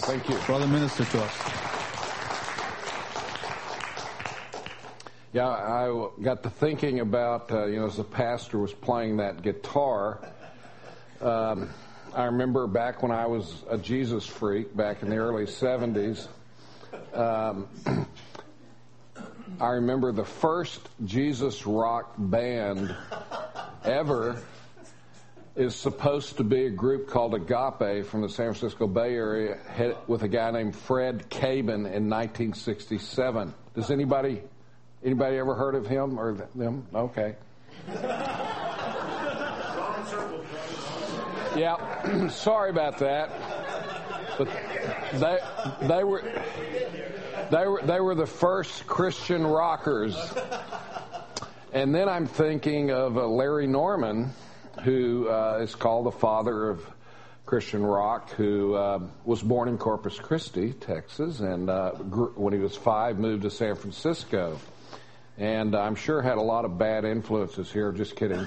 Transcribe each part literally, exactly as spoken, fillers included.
Thank you. Brother, minister to us. Yeah, I got to thinking about, uh, you know, as the pastor was playing that guitar, um, I remember back when I was a Jesus freak, back in the early seventies, um, I remember the first Jesus rock band ever is supposed to be a group called Agape from the San Francisco Bay Area with a guy named Fred Cabin in nineteen sixty-seven. Does anybody anybody ever heard of him or them? Okay. Yeah, sorry about that. But they they were they were they were the first Christian rockers. And then I'm thinking of uh, Larry Norman, who uh, is called the father of Christian rock, who uh, was born in Corpus Christi, Texas, and uh, grew, when he was five, moved to San Francisco. And I'm sure had a lot of bad influences here. Just kidding.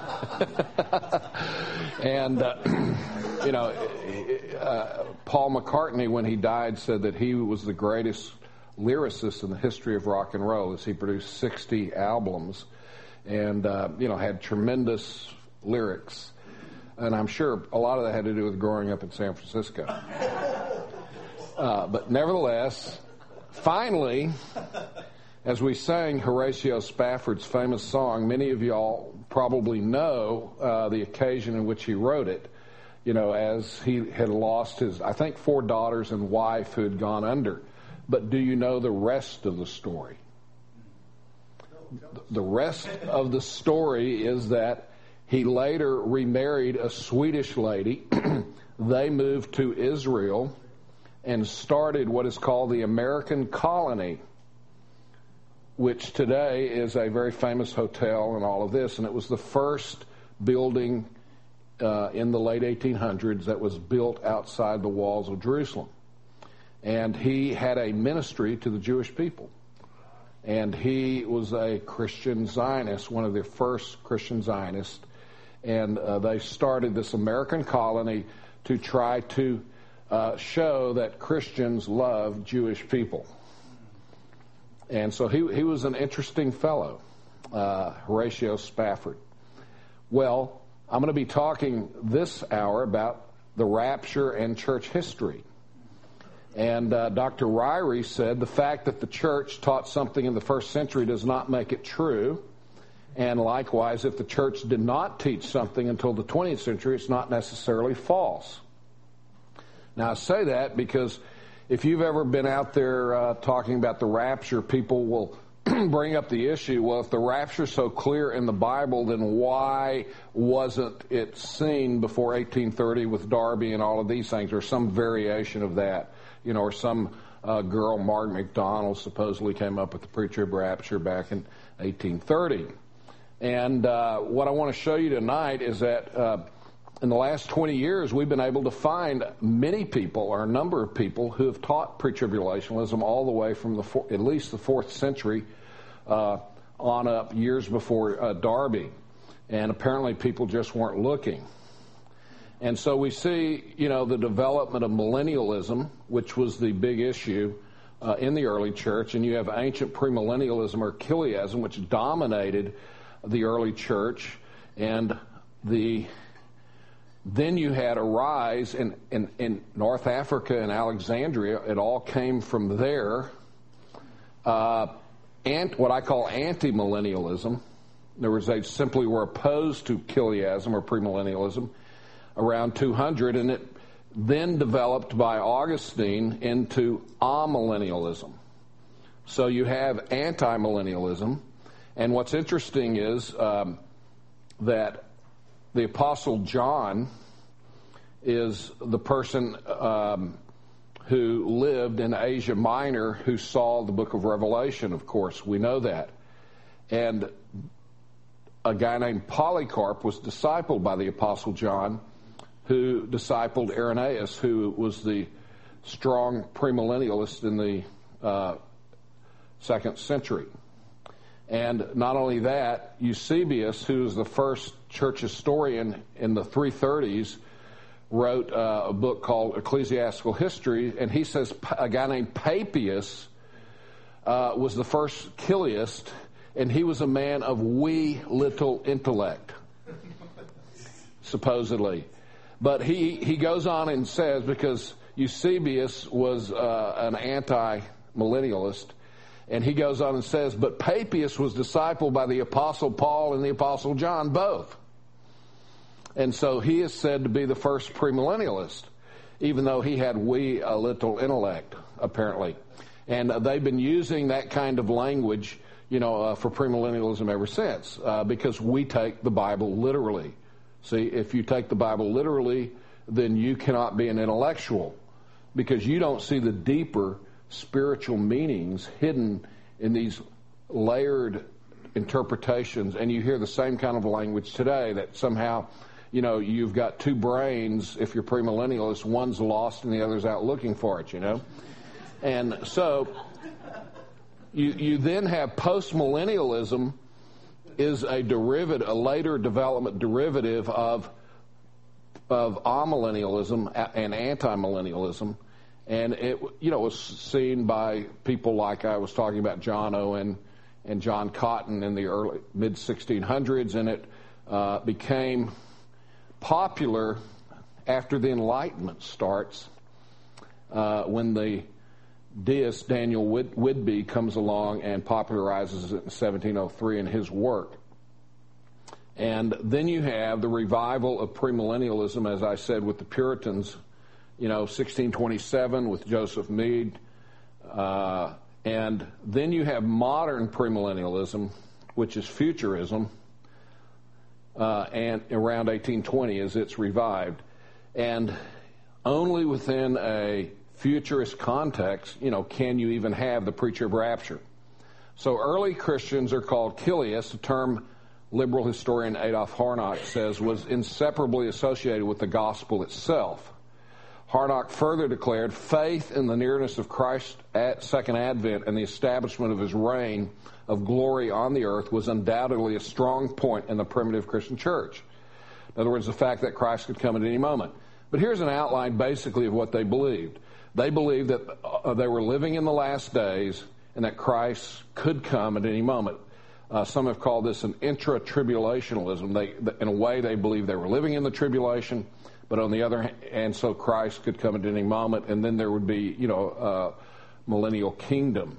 And, uh, you know, uh, Paul McCartney, when he died, said that he was the greatest lyricist in the history of rock and roll, as he produced sixty albums and, uh, you know, had tremendous lyrics. And I'm sure a lot of that had to do with growing up in San Francisco. Uh, but nevertheless, finally, as we sang Horatio Spafford's famous song, many of y'all probably know uh, the occasion in which he wrote it, you know, as he had lost his, I think, four daughters and wife who had gone under. But do you know the rest of the story? The rest of the story is that he later remarried a Swedish lady. They moved to Israel and started what is called the American Colony, which today is a very famous hotel and all of this. And it was the first building uh, in the late eighteen hundreds that was built outside the walls of Jerusalem. And he had a ministry to the Jewish people. And he was a Christian Zionist, one of the first Christian Zionists. And uh, they started this American colony to try to uh, show that Christians love Jewish people. And so he he was an interesting fellow, uh, Horatio Spafford. Well, I'm going to be talking this hour about the rapture and church history. And uh, Doctor Ryrie said the fact that the church taught something in the first century does not make it true. And likewise, if the church did not teach something until the twentieth century, it's not necessarily false. Now, I say that because if you've ever been out there uh, talking about the rapture, people will bring up the issue, well, if the rapture's so clear in the Bible, then why wasn't it seen before eighteen thirty with Darby and all of these things, or some variation of that, you know, or some uh, girl, Margaret MacDonald, supposedly came up with the pre-trib rapture back in eighteen thirty. And uh, what I want to show you tonight is that uh, in the last twenty years, we've been able to find many people, or a number of people, who have taught pre-tribulationism all the way from the four, at least the fourth century uh, on up, years before uh, Darby. And apparently people just weren't looking. And so we see, you know, the development of millennialism, which was the big issue uh, in the early church. And you have ancient premillennialism, or Chiliasm, which dominated the early church. And the then you had a rise in, in, in North Africa and Alexandria. It all came from there. Uh, and what I call anti-millennialism. In other words, they simply were opposed to Chiliasm or premillennialism around two hundred, and it then developed by Augustine into amillennialism. So you have anti-millennialism, and what's interesting is um, that the Apostle John is the person um, who lived in Asia Minor who saw the book of Revelation, of course. We know that. And a guy named Polycarp was discipled by the Apostle John, who discipled Irenaeus, who was the strong premillennialist in the uh, second century. And not only that, Eusebius, who was the first church historian in the three thirties, wrote uh, a book called Ecclesiastical History, and he says a guy named Papias uh, was the first Chiliast, and he was a man of wee little intellect, supposedly. But he, he goes on and says, because Eusebius was uh, an anti-millennialist, and he goes on and says, but Papias was discipled by the Apostle Paul and the Apostle John both. And so he is said to be the first premillennialist, even though he had wee a little intellect, apparently. And uh, they've been using that kind of language, you know, uh, for premillennialism ever since, uh, because we take the Bible literally. See, if you take the Bible literally, then you cannot be an intellectual, because you don't see the deeper spiritual meanings hidden in these layered interpretations. And you hear the same kind of language today that somehow, you know, you've got two brains. If you're premillennialist, one's lost and the other's out looking for it, you know. And so you you then have postmillennialism is a derivative, a later development derivative of of amillennialism and anti-millennialism. And it, you know, was seen by people like I was talking about, John Owen and John Cotton in the early mid sixteen hundreds, and it uh, became popular after the Enlightenment starts, uh, when the deist Daniel Whit- Whitby comes along and popularizes it in seventeen oh three in his work. And then you have the revival of premillennialism, as I said, with the Puritans, you know, sixteen twenty-seven with Joseph Mead. Uh, and then you have modern premillennialism, which is futurism, uh, and around eighteen twenty as it's revived. And only within a futurist context, you know, can you even have the preacher of rapture. So early Christians are called Chiliasts, a term liberal historian Adolf Harnack says was inseparably associated with the gospel itself. Harnack further declared faith in the nearness of Christ's second advent and the establishment of his reign of glory on the earth was undoubtedly a strong point in the primitive Christian church. In other words, the fact that Christ could come at any moment. But here's an outline basically of what they believed. They believed that uh, they were living in the last days and that Christ could come at any moment. Uh, some have called this an intra-tribulationalism. They, in a way, they believed they were living in the tribulation, but on the other hand, and so Christ could come at any moment, and then there would be, you know, uh, millennial kingdom.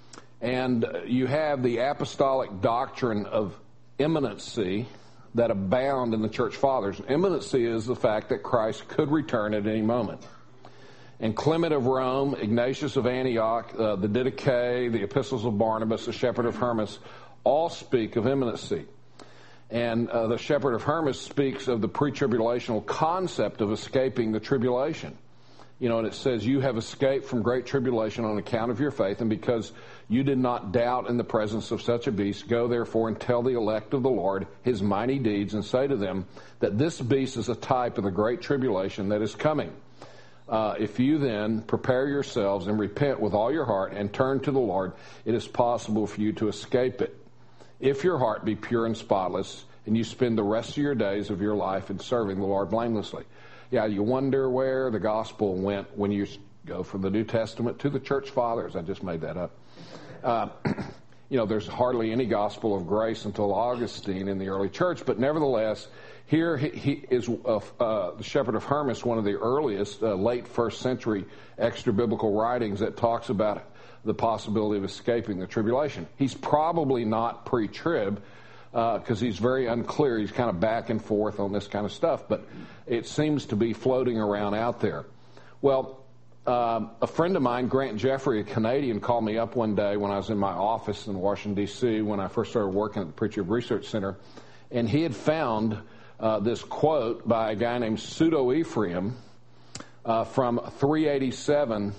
And you have the apostolic doctrine of imminency that abound in the church fathers. Imminency is the fact that Christ could return at any moment. And Clement of Rome, Ignatius of Antioch, uh, the Didache, the Epistles of Barnabas, the Shepherd of Hermas, all speak of imminency. And uh, the Shepherd of Hermas speaks of the pre-tribulational concept of escaping the tribulation. You know, and it says, you have escaped from great tribulation on account of your faith, and because you did not doubt in the presence of such a beast, go therefore and tell the elect of the Lord his mighty deeds, and say to them that this beast is a type of the great tribulation that is coming. Uh, if you then prepare yourselves and repent with all your heart and turn to the Lord, it is possible for you to escape it. If your heart be pure and spotless, and you spend the rest of your days of your life in serving the Lord blamelessly. Yeah, you wonder where the gospel went when you go from the New Testament to the church fathers. I just made that up. Uh, you know, there's hardly any gospel of grace until Augustine in the early church, but nevertheless, here he, he is uh, uh, the Shepherd of Hermas, one of the earliest, uh, late first century extra-biblical writings that talks about the possibility of escaping the tribulation. He's probably not pre-trib, because uh, he's very unclear. He's kind of back and forth on this kind of stuff, but it seems to be floating around out there. Well, um, a friend of mine, Grant Jeffrey, a Canadian, called me up one day when I was in my office in Washington, D C, when I first started working at the Preacher Research Center, and he had found uh, this quote by a guy named Pseudo-Ephraim uh, from three eighty-seven,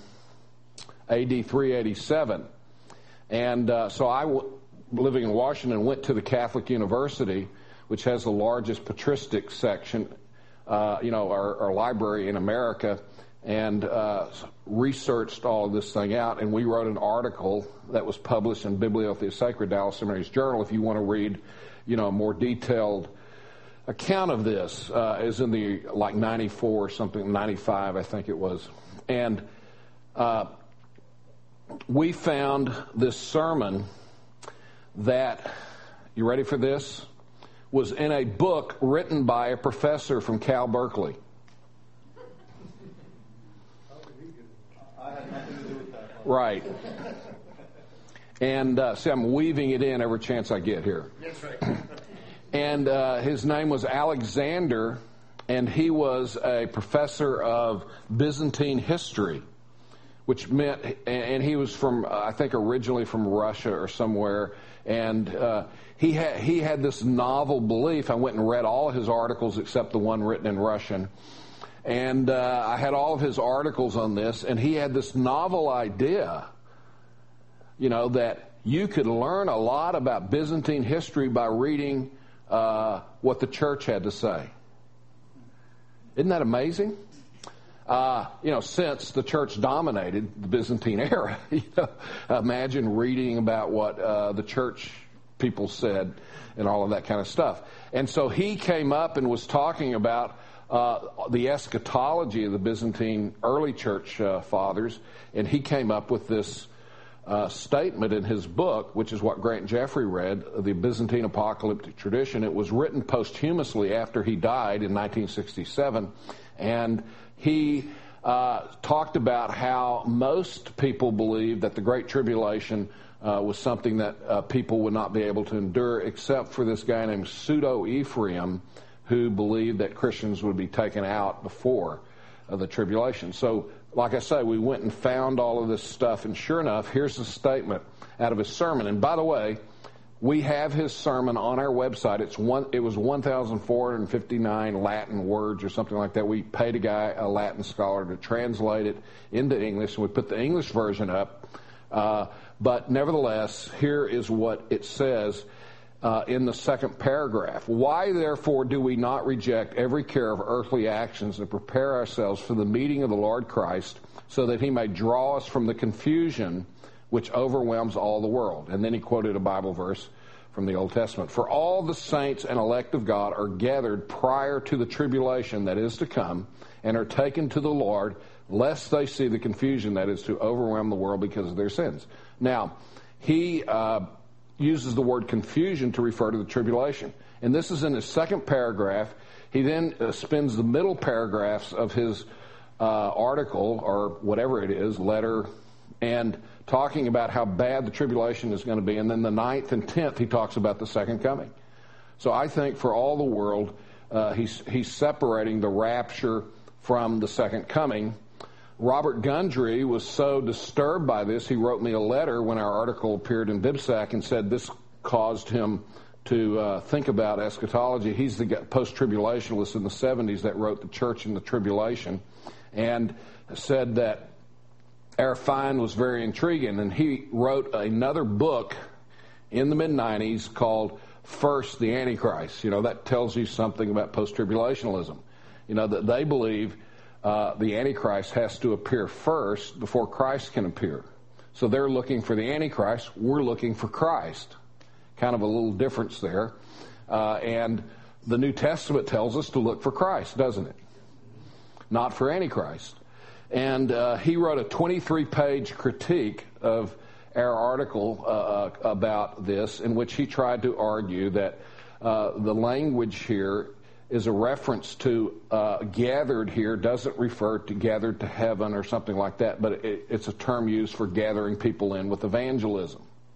A D three eighty-seven. And uh, so I... W- living in Washington, went to the Catholic University, which has the largest patristic section, uh, you know, our, our library in America, and uh, researched all of this thing out. And we wrote an article that was published in Bibliothea Sacra, Dallas Seminary's Journal. If you want to read, you know, a more detailed account of this uh, is in the like ninety-four or something, ninety-five I think it was. And uh, we found this sermon that, you ready for this, was in a book written by a professor from Cal Berkeley. Right. And uh, see, I'm weaving it in every chance I get here. That's right. And uh, his name was Alexander, and he was a professor of Byzantine history, which meant, and he was from, I think, originally from Russia or somewhere, and uh, he had he had this novel belief. I went and read all of his articles except the one written in Russian, and uh, I had all of his articles on this, and he had this novel idea, you know, that you could learn a lot about Byzantine history by reading uh, what the church had to say. Isn't that amazing? Uh, you know, since the church dominated the Byzantine era, you know, imagine reading about what uh, the church people said and all of that kind of stuff. And so he came up and was talking about uh, the eschatology of the Byzantine early church uh, fathers, and he came up with this uh, statement in his book, which is what Grant Jeffrey read, The Byzantine Apocalyptic Tradition. It was written posthumously after he died in nineteen sixty-seven, and he uh, talked about how most people believe that the Great Tribulation uh, was something that uh, people would not be able to endure, except for this guy named Pseudo-Ephraim, who believed that Christians would be taken out before uh, the tribulation. So, like I say, we went and found all of this stuff, and sure enough, here's the statement out of his sermon. And by the way, we have his sermon on our website. It's one. It was one thousand four hundred fifty-nine Latin words or something like that. We paid a guy, a Latin scholar, to translate it into English, and we put the English version up. Uh, but nevertheless, here is what it says uh, in the second paragraph. Why, therefore, do we not reject every care of earthly actions and prepare ourselves for the meeting of the Lord Christ, so that he may draw us from the confusion which overwhelms all the world? And then he quoted a Bible verse from the Old Testament. For all the saints and elect of God are gathered prior to the tribulation that is to come, and are taken to the Lord, lest they see the confusion that is to overwhelm the world because of their sins. Now, he uh, uses the word confusion to refer to the tribulation. And this is in his second paragraph. He then uh, spends the middle paragraphs of his uh, article, or whatever it is, letter, and talking about how bad the tribulation is going to be. And then the ninth and tenth, he talks about the second coming. So I think for all the world, uh, he's, he's separating the rapture from the second coming. Robert Gundry was so disturbed by this, he wrote me a letter when our article appeared in BibSac and said this caused him to uh, think about eschatology. He's the post-tribulationalist in the seventies that wrote The Church in the Tribulation, and said that our find was very intriguing. And he wrote another book in the mid nineties called First the Antichrist. You know, that tells you something about post-tribulationalism. You know, that they believe uh, the Antichrist has to appear first before Christ can appear. So they're looking for the Antichrist. We're looking for Christ. Kind of a little difference there. Uh, and the New Testament tells us to look for Christ, doesn't it? Not for Antichrist. And uh, he wrote a twenty-three page critique of our article uh, about this, in which he tried to argue that uh, the language here is a reference to uh, gathered here, doesn't refer to gathered to heaven or something like that, but it, it's a term used for gathering people in with evangelism.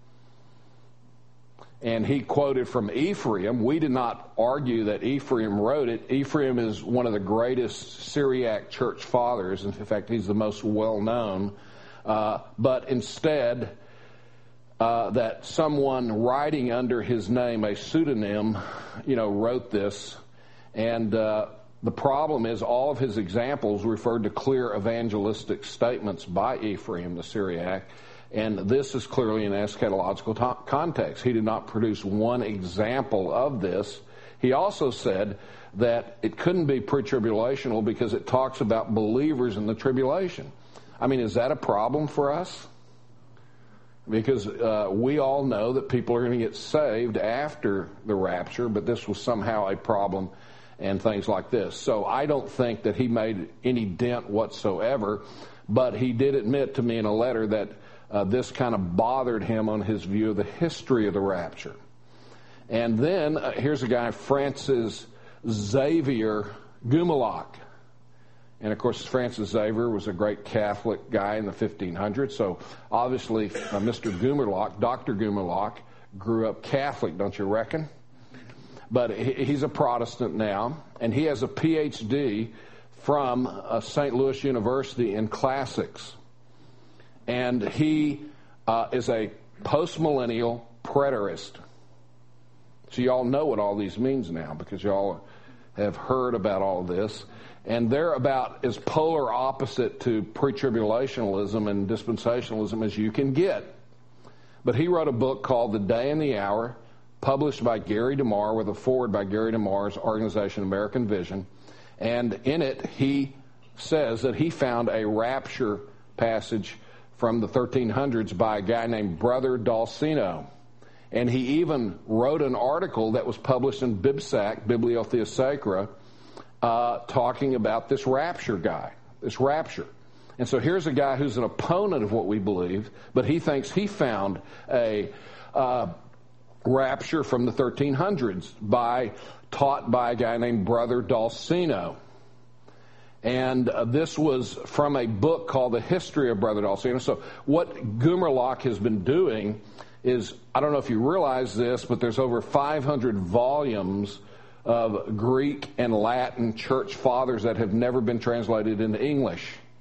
And he quoted from Ephraim. We did not argue that Ephraim wrote it. Ephraim is one of the greatest Syriac church fathers. In fact, he's the most well-known. Uh, but instead, uh, that someone writing under his name, a pseudonym, you know, wrote this. And uh, the problem is all of his examples referred to clear evangelistic statements by Ephraim the Syriac. And this is clearly an eschatological to- context. He did not produce one example of this. He also said that it couldn't be pre-tribulational because it talks about believers in the tribulation. I mean, is that a problem for us? because uh, we all know that people are going to get saved after the rapture, but this was somehow a problem and things like this. So I don't think that he made any dent whatsoever, but he did admit to me in a letter that uh, this kind of bothered him on his view of the history of the rapture. And then uh, here's a guy, Francis Xavier Gumelach. And of course, Francis Xavier was a great Catholic guy in the fifteen hundreds. So obviously, uh, Mister Gumelach, Doctor Gumelach, grew up Catholic, don't you reckon? But he, he's a Protestant now, and he has a P H D from uh, Saint Louis University in classics. And he uh, is a postmillennial preterist. So you all know what all these means now, because you all have heard about all this. And they're about as polar opposite to pre-tribulationalism and dispensationalism as you can get. But he wrote a book called The Day and the Hour, published by Gary DeMar, with a foreword by Gary DeMar's organization, American Vision. And in it, he says that he found a rapture passage from the thirteen hundreds by a guy named Brother Dolcino. And he even wrote an article that was published in BibSac, Bibliothea Sacra, uh, talking about this rapture guy, this rapture. And so here's a guy who's an opponent of what we believe, but he thinks he found a uh, rapture from the thirteen hundreds by taught by a guy named Brother Dolcino. And uh, this was from a book called The History of Brother Dolcino. So what Gumelach has been doing is, I don't know if you realize this, but there's over five hundred volumes of Greek and Latin church fathers that have never been translated into English.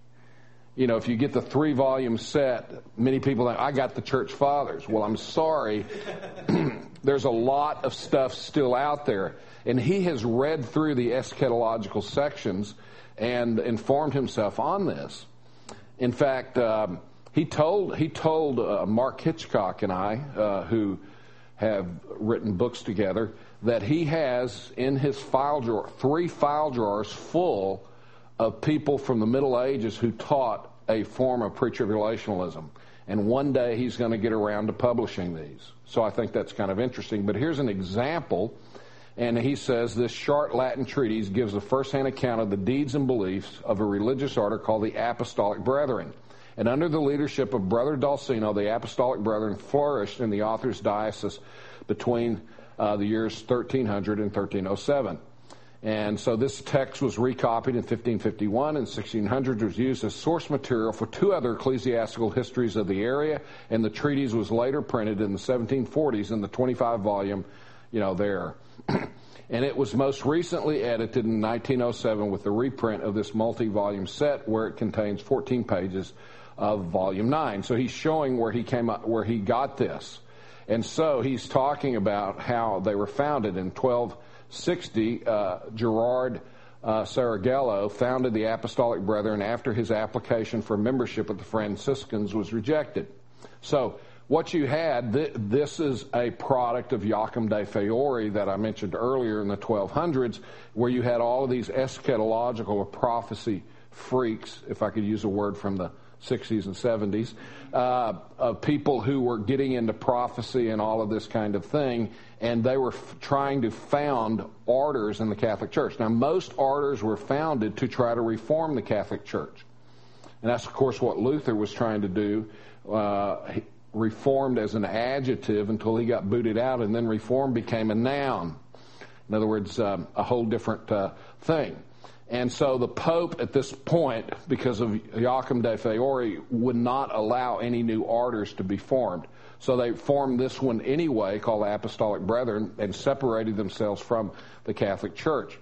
You know, if you get the three-volume set, many people think, I got the church fathers. Well, I'm sorry. There's a lot of stuff still out there. And he has read through the eschatological sections and informed himself on this. In fact, um, he told he told uh, Mark Hitchcock and I, uh, who have written books together, that he has in his file drawer three file drawers full of people from the Middle Ages who taught a form of pre-tribulationalism. And one day he's going to get around to publishing these. So I think that's kind of interesting. But here's an example. And he says this short Latin treatise gives a first-hand account of the deeds and beliefs of a religious order called the Apostolic Brethren. And under the leadership of Brother Dolcino, the Apostolic Brethren flourished in the author's diocese between uh, the years thirteen hundred and thirteen oh seven. And so this text was recopied in fifteen fifty-one, and sixteen hundred was used as source material for two other ecclesiastical histories of the area, and the treatise was later printed in the seventeen forties in the twenty-five volume, you know, there. And it was most recently edited in nineteen oh seven with the reprint of this multi-volume set, where it contains fourteen pages of volume nine. So he's showing where he came up, where he got this. And so he's talking about how they were founded in twelve sixty. Uh, Gerard uh, Saragello founded the Apostolic Brethren after his application for membership with the Franciscans was rejected. So what you had, th- this is a product of Joachim de Fiore that I mentioned earlier in the twelve hundreds, where you had all of these eschatological or prophecy freaks, if I could use a word from the sixties and seventies, uh, of people who were getting into prophecy and all of this kind of thing, and they were f- trying to found orders in the Catholic Church. Now, most orders were founded to try to reform the Catholic Church. And that's, of course, what Luther was trying to do. Uh, he reformed as an adjective until he got booted out, and then reform became a noun. In other words, um, a whole different uh, thing. And so the Pope at this point, because of Joachim de Fiore, would not allow any new orders to be formed. So they formed this one anyway, called the Apostolic Brethren, and separated themselves from the Catholic Church.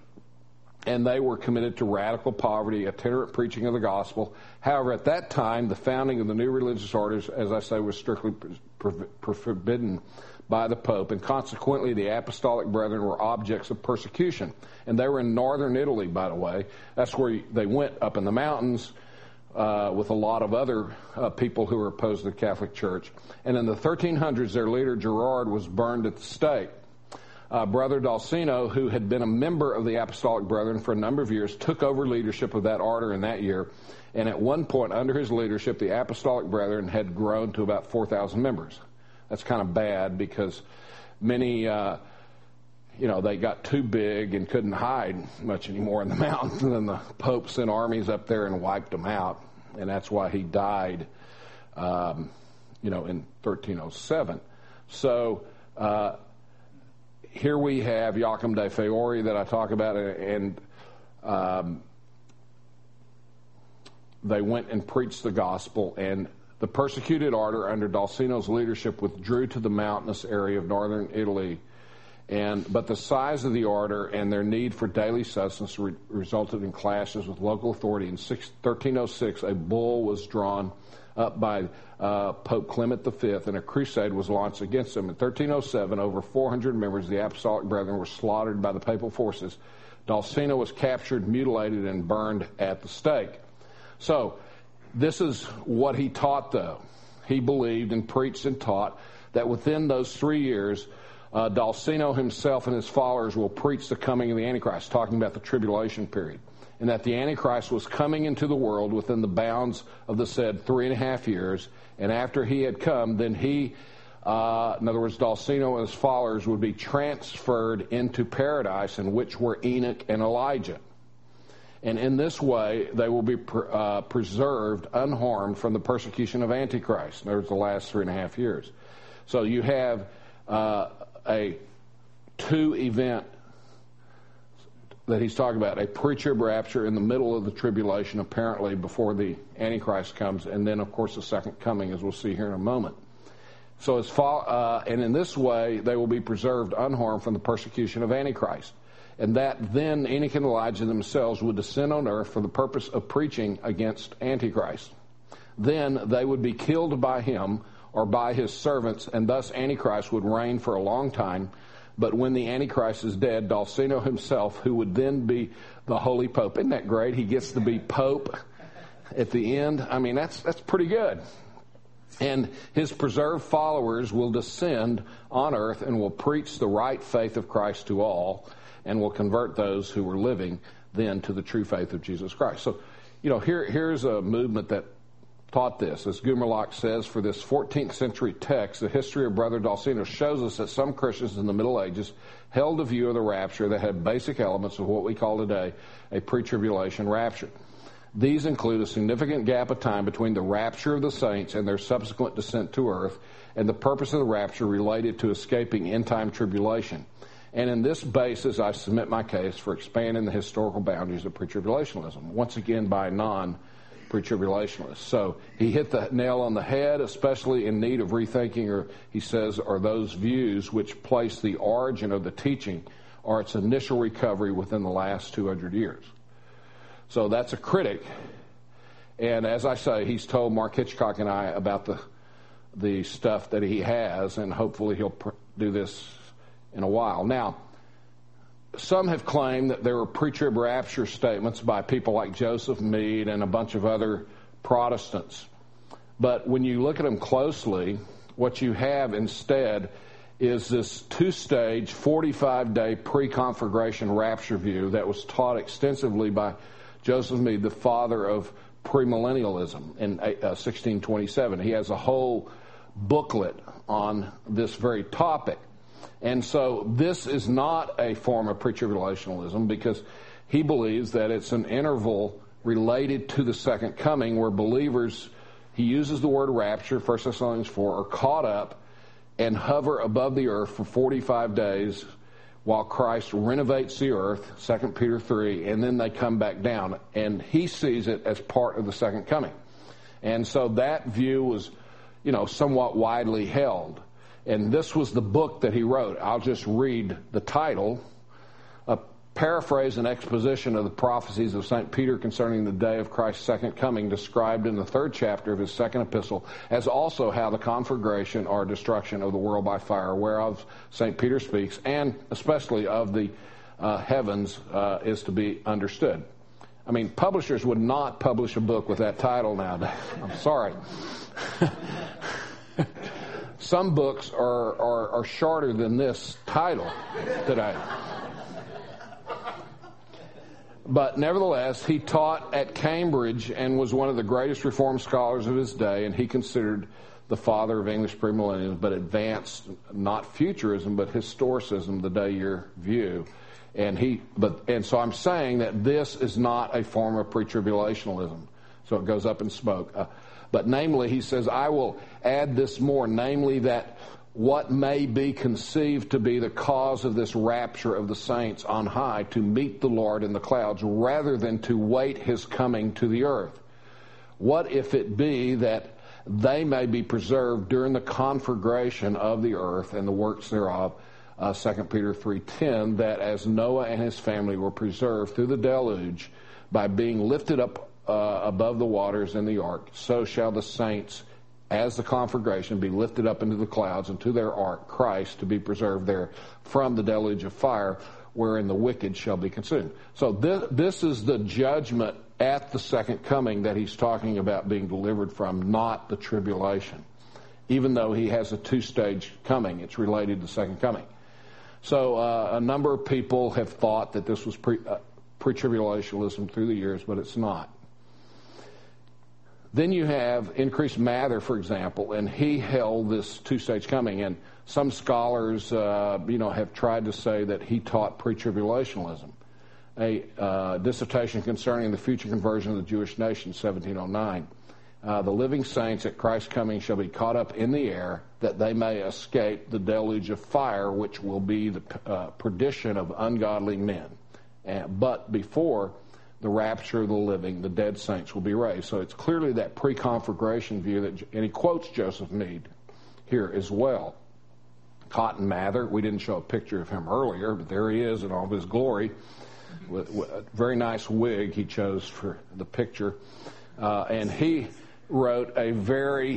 And they were committed to radical poverty, itinerant preaching of the gospel. However, at that time, the founding of the new religious orders, as I say, was strictly forbidden by the Pope, and consequently the Apostolic Brethren were objects of persecution. And they were in northern Italy, by the way. That's where they went, up in the mountains, uh, with a lot of other uh, people who were opposed to the Catholic Church. And in the thirteen hundreds, their leader, Gerard, was burned at the stake. Uh, Brother Dolcino, who had been a member of the Apostolic Brethren for a number of years, took over leadership of that order in that year. And at one point, under his leadership, the Apostolic Brethren had grown to about four thousand members. That's kind of bad because many, uh, you know, they got too big and couldn't hide much anymore in the mountains. And then the Pope sent armies up there and wiped them out. And that's why he died, um, you know, in thirteen oh seven. So uh, here we have Joachim de Fiori that I talk about, and um, they went and preached the gospel, and the persecuted order under Dolcino's leadership withdrew to the mountainous area of northern Italy, and but the size of the order and their need for daily sustenance re- resulted in clashes with local authority. In thirteen oh six, a bull was drawn up by uh, Pope Clement the Fifth, and a crusade was launched against them. In thirteen oh seven, over four hundred members of the Apostolic Brethren were slaughtered by the papal forces. Dolcino was captured, mutilated, and burned at the stake. So, this is what he taught, though. He believed and preached and taught that within those three years, uh, Dolcino himself and his followers will preach the coming of the Antichrist, talking about the tribulation period, and that the Antichrist was coming into the world within the bounds of the said three and a half years, and after he had come, then he, uh, in other words, Dolcino and his followers would be transferred into paradise, in which were Enoch and Elijah. And in this way, they will be pre- uh, preserved unharmed from the persecution of Antichrist. In other words, the last three and a half years. So you have uh, a two-event that he's talking about, a pre-trib rapture in the middle of the tribulation, apparently before the Antichrist comes, and then, of course, the second coming, as we'll see here in a moment. So, as far, uh, and in this way, they will be preserved unharmed from the persecution of Antichrist. And that then Enoch and Elijah themselves would descend on earth for the purpose of preaching against Antichrist. Then they would be killed by him or by his servants, and thus Antichrist would reign for a long time. But when the Antichrist is dead, Dolcino himself, who would then be the Holy Pope. Isn't that great? He gets to be Pope at the end. I mean, that's that's pretty good. And his preserved followers will descend on earth and will preach the right faith of Christ to all, and will convert those who were living then to the true faith of Jesus Christ. So, you know, here here's a movement that taught this. As Gumerlock says, for this fourteenth century text, the history of Brother Dolcino shows us that some Christians in the Middle Ages held a view of the rapture that had basic elements of what we call today a pre-tribulation rapture. These include a significant gap of time between the rapture of the saints and their subsequent descent to earth, and the purpose of the rapture related to escaping end-time tribulation. And in this basis, I submit my case for expanding the historical boundaries of pre-tribulationism, once again by non-pre-tribulationists. So he hit the nail on the head, especially in need of rethinking, or he says, are those views which place the origin of the teaching or its initial recovery within the last two hundred years. So that's a critic. And as I say, he's told Mark Hitchcock and I about the the stuff that he has, and hopefully he'll pr- do this in a while. Now, some have claimed that there were pre-trib rapture statements by people like Joseph Mead and a bunch of other Protestants. But when you look at them closely, what you have instead is this two-stage, forty-five day pre-conflagration rapture view that was taught extensively by Joseph Mead, the father of premillennialism, in uh, sixteen twenty-seven. He has a whole booklet on this very topic. And so this is not a form of pre-tribulationalism, because he believes that it's an interval related to the second coming where believers, he uses the word rapture, First Thessalonians four, are caught up and hover above the earth for forty-five days while Christ renovates the earth, Second Peter three, and then they come back down. And he sees it as part of the second coming. And so that view was, you know, somewhat widely held. And this was the book that he wrote. I'll just read the title, a paraphrase and exposition of the prophecies of Saint Peter concerning the day of Christ's second coming, described in the third chapter of his second epistle, as also how the conflagration or destruction of the world by fire, whereof Saint Peter speaks, and especially of the uh, heavens, uh, is to be understood. I mean, publishers would not publish a book with that title nowadays. I'm sorry. Some books are, are, are shorter than this title today. But nevertheless, he taught at Cambridge and was one of the greatest Reformed scholars of his day, and he considered the father of English premillennialism, but advanced not futurism, but historicism, the day-year view. And he, but and so I'm saying that this is not a form of pre-tribulationalism. So it goes up in smoke. Uh, but namely, he says, I will add this more, namely that what may be conceived to be the cause of this rapture of the saints on high to meet the Lord in the clouds, rather than to wait his coming to the earth. What if it be that they may be preserved during the conflagration of the earth and the works thereof, uh, Second Peter three ten, that as Noah and his family were preserved through the deluge by being lifted up uh, above the waters in the ark, so shall the saints, as the conflagration, be lifted up into the clouds, and to their ark, Christ, to be preserved there from the deluge of fire, wherein the wicked shall be consumed. So this, this is the judgment at the second coming that he's talking about being delivered from, not the tribulation. Even though he has a two-stage coming, it's related to the second coming. So uh, a number of people have thought that this was pre, uh, pre-tribulationism through the years, but it's not. Then you have Increase Mather, for example, and he held this two-stage coming. And some scholars, uh, you know, have tried to say that he taught pre-tribulationalism. A uh, dissertation concerning the future conversion of the Jewish nation, seventeen oh nine. Uh, the living saints at Christ's coming shall be caught up in the air, that they may escape the deluge of fire, which will be the uh, perdition of ungodly men. And, but before the rapture of the living, the dead saints will be raised. So it's clearly that pre-conflagration view that, and he quotes Joseph Meade here as well. Cotton Mather, we didn't show a picture of him earlier, but there he is in all of his glory. With, with a very nice wig he chose for the picture. Uh, and he wrote a very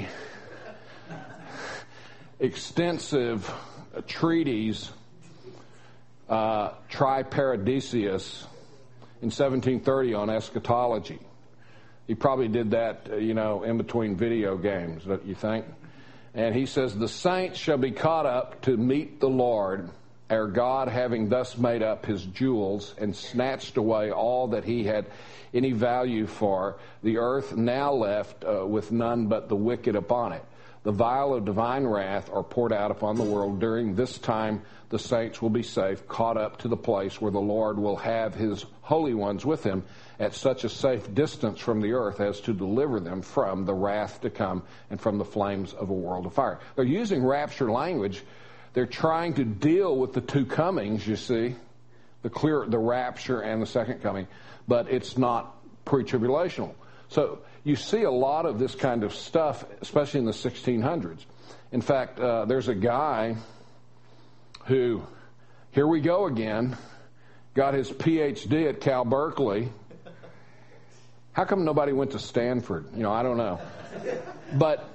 extensive treatise, uh, Triparadisius, in seventeen thirty on eschatology. He probably did that, uh, you know, in between video games, don't you think? And he says, the saints shall be caught up to meet the Lord, our God, having thus made up his jewels and snatched away all that he had any value for, the earth now left uh, with none but the wicked upon it. The vial of divine wrath are poured out upon the world. During this time the saints will be safe, caught up to the place where the Lord will have his holy ones with him at such a safe distance from the earth as to deliver them from the wrath to come and from the flames of a world of fire. They're using rapture language. They're trying to deal with the two comings, you see, the clear, the rapture and the second coming, but it's not pre-tribulational. So you see a lot of this kind of stuff, especially in the sixteen hundreds. In fact, uh, there's a guy who, here we go again, got his P H D at Cal Berkeley. How come nobody went to Stanford? You know, I don't know. But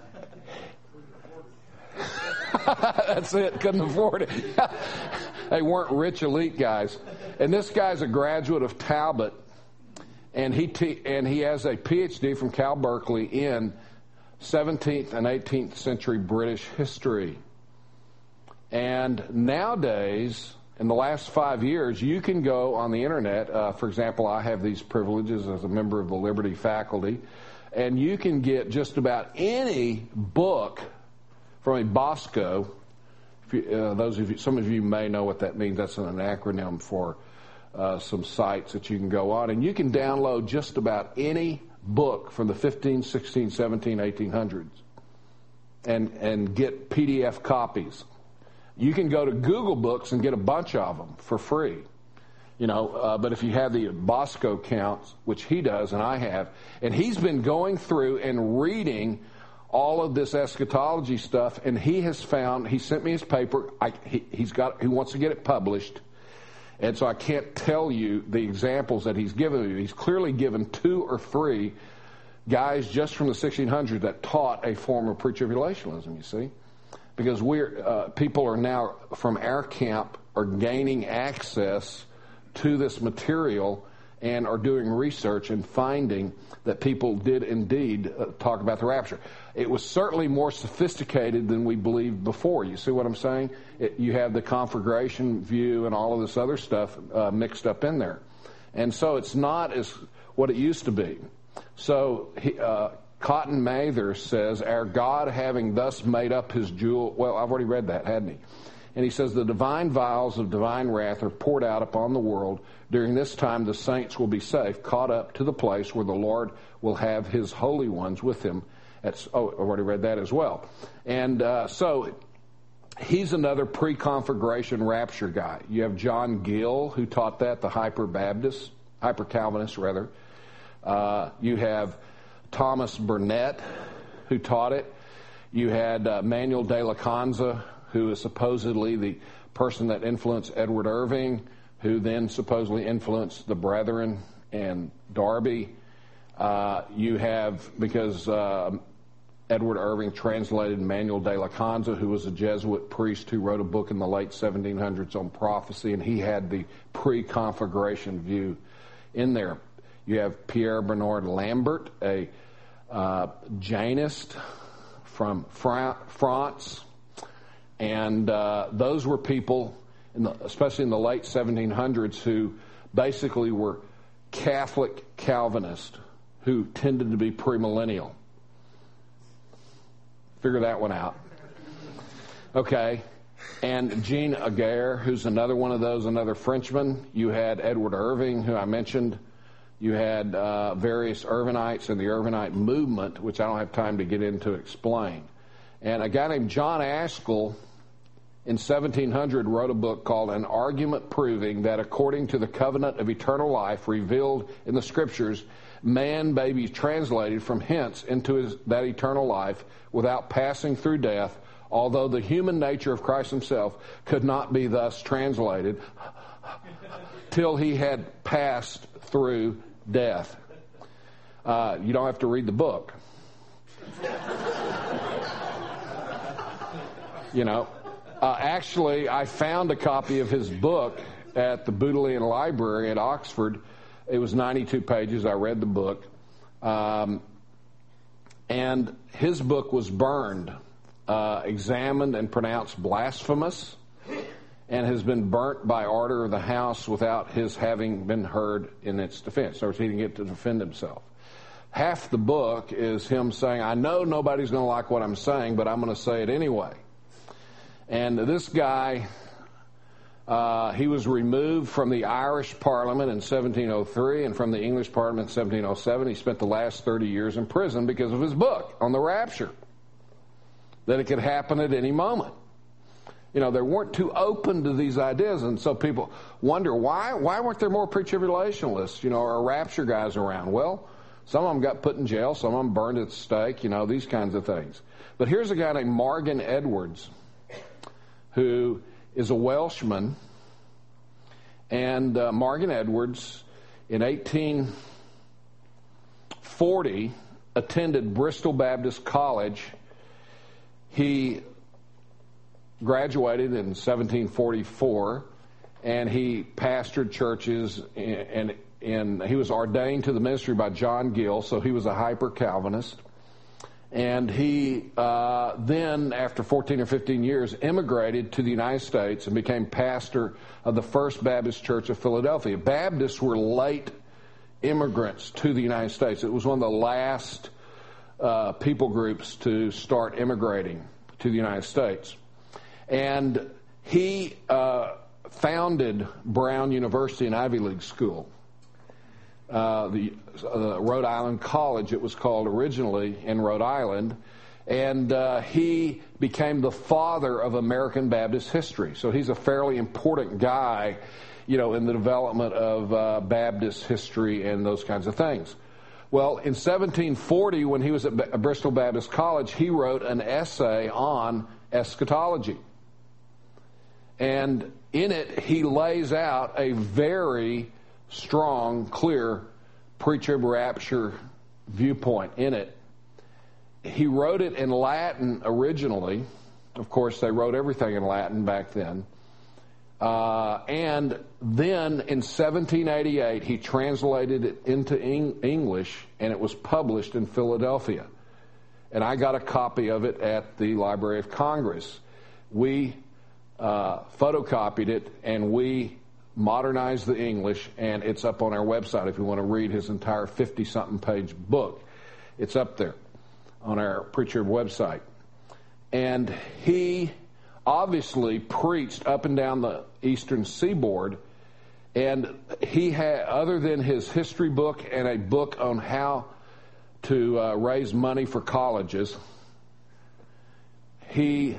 that's it, couldn't afford it. They weren't rich elite guys. And this guy's a graduate of Talbot, and he te- and he has a P H D from Cal Berkeley in seventeenth and eighteenth century British history. And nowadays, in the last five years, you can go on the internet. Uh, for example, I have these privileges as a member of the Liberty faculty, and you can get just about any book from a Bosco. If you, uh, those of you, some of you may know what that means. That's an acronym for uh, some sites that you can go on, and you can download just about any book from the fifteen, sixteen, seventeen, eighteen hundreds, and and get P D F copies. You can go to Google Books and get a bunch of them for free, you know. Uh, but if you have the Bosco counts, which he does and I have, and he's been going through and reading all of this eschatology stuff, and he has found. He sent me his paper. I, he, he's got. He wants to get it published, and so I can't tell you the examples that he's given me. He's clearly given two or three guys just from the sixteen hundreds that taught a form of pre-tribulationism. You see. Because we're uh, people are now from our camp are gaining access to this material and are doing research and finding that people did indeed uh, talk about the rapture. It was certainly more sophisticated than we believed before. You see what I'm saying? It, you have the conflagration view and all of this other stuff uh, mixed up in there. And so it's not as what it used to be. So he, uh, Cotton Mather says, our God having thus made up his jewel, well, I've already read that, hadn't he? And he says, the divine vials of divine wrath are poured out upon the world. During this time, the saints will be safe, caught up to the place where the Lord will have his holy ones with him. That's, oh, I've already read that as well. And uh, so he's another pre-conflagration rapture guy. You have John Gill, who taught that, the hyper-Baptist, hyper-Calvinist, rather. Uh, you have Thomas Burnett, who taught it. You had uh, Manuel de la Conza, who is supposedly the person that influenced Edward Irving, who then supposedly influenced the Brethren and Darby. Uh, you have, because uh, Edward Irving translated Manuel de la Conza, who was a Jesuit priest who wrote a book in the late seventeen hundreds on prophecy, and he had the pre-conflagration view in there. You have Pierre Bernard Lambert, a uh, Janist from Fra- France. And uh, those were people, in the, especially in the late seventeen hundreds, who basically were Catholic Calvinists who tended to be premillennial. Figure that one out. Okay. And Jean Aguirre, who's another one of those, another Frenchman. You had Edward Irving, who I mentioned. You had uh, various Irvinites in the Irvinite movement, which I don't have time to get into explain. And a guy named John Askell in seventeen hundred wrote a book called An Argument Proving That According to the Covenant of Eternal Life Revealed in the Scriptures, man may be translated from hence into his, that eternal life without passing through death, although the human nature of Christ himself could not be thus translated till he had passed through death. Uh, you don't have to read the book. You know, uh, actually, I found a copy of his book at the Bodleian Library at Oxford. It was ninety-two pages. I read the book. Um, and his book was burned, uh, examined and pronounced blasphemous, and has been burnt by order of the House without his having been heard in its defense. So he didn't get to defend himself. Half the book is him saying, I know nobody's going to like what I'm saying, but I'm going to say it anyway. And this guy, uh, he was removed from the Irish Parliament in seventeen oh three and from the English Parliament in seventeen oh seven. He spent the last thirty years in prison because of his book on the rapture, that it could happen at any moment. You know, they weren't too open to these ideas, and so people wonder, why why weren't there more pre-tribulationists, you know, or rapture guys around? Well, some of them got put in jail, some of them burned at the stake, you know, these kinds of things. But here's a guy named Morgan Edwards, who is a Welshman, and uh, Morgan Edwards in eighteen forty attended Bristol Baptist College. He graduated in seventeen forty-four, and he pastored churches, and, and, and he was ordained to the ministry by John Gill, so he was a hyper-Calvinist. And he uh, then, after fourteen or fifteen years, immigrated to the United States and became pastor of the First Baptist Church of Philadelphia. Baptists were late immigrants to the United States. It was one of the last uh, people groups to start immigrating to the United States. And he uh, founded Brown University, an Ivy League school. Uh, the uh, Rhode Island College, it was called originally, in Rhode Island. And uh, he became the father of American Baptist history. So he's a fairly important guy, you know, in the development of uh, Baptist history and those kinds of things. Well, in seventeen forty, when he was at B- Bristol Baptist College, he wrote an essay on eschatology. And in it, he lays out a very strong, clear pre-trib rapture viewpoint in it. He wrote it in Latin originally. Of course, they wrote everything in Latin back then. Uh, and then in seventeen eighty-eight, he translated it into Eng- English, and it was published in Philadelphia. And I got a copy of it at the Library of Congress. We uh, photocopied it, and we modernized the English, and it's up on our website if you want to read his entire fifty-something page book. It's up there on our Preacher website. And he obviously preached up and down the eastern seaboard, and he had, other than his history book and a book on how to uh, raise money for colleges, he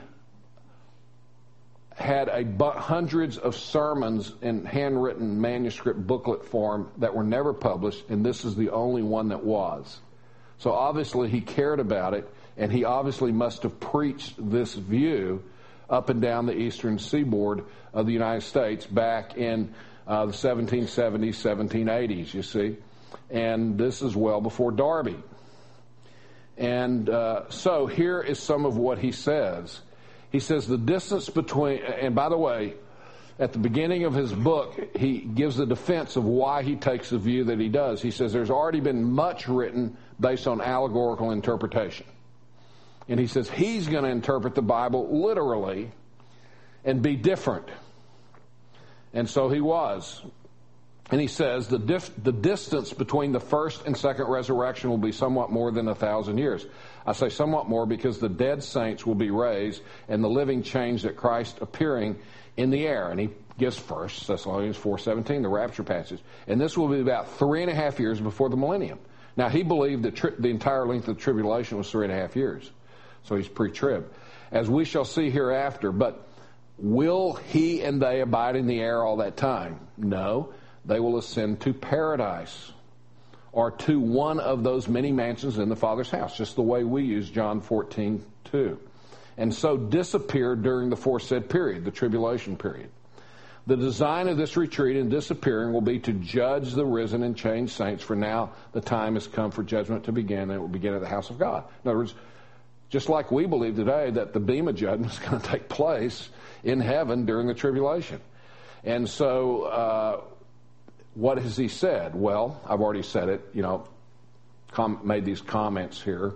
had a bu- hundreds of sermons in handwritten manuscript booklet form that were never published, and this is the only one that was. So obviously he cared about it, and he obviously must have preached this view up and down the eastern seaboard of the United States back in uh, the seventeen seventies, seventeen eighties, you see. And this is well before Darby. And uh, so here is some of what he says. He says the distance between, and by the way, at the beginning of his book, he gives a defense of why he takes the view that he does. He says there's already been much written based on allegorical interpretation. And he says he's going to interpret the Bible literally and be different. And so he was. And he says the dif- the distance between the first and second resurrection will be somewhat more than a thousand years. I say somewhat more because the dead saints will be raised and the living changed at Christ appearing in the air. And he gives First Thessalonians four seventeen, the rapture passage. And this will be about three and a half years before the millennium. Now, he believed that tri- the entire length of the tribulation was three and a half years. So he's pre-trib. As we shall see hereafter, but will he and they abide in the air all that time? No. They will ascend to paradise, or to one of those many mansions in the Father's house, just the way we use John fourteen two. And so disappear during the foresaid period, the tribulation period. The design of this retreat and disappearing will be to judge the risen and changed saints, for now the time has come for judgment to begin, and it will begin at the house of God. In other words, just like we believe today that the Bema judgment is going to take place in heaven during the tribulation. And so, uh, what has he said? Well, I've already said it, you know, com- made these comments here.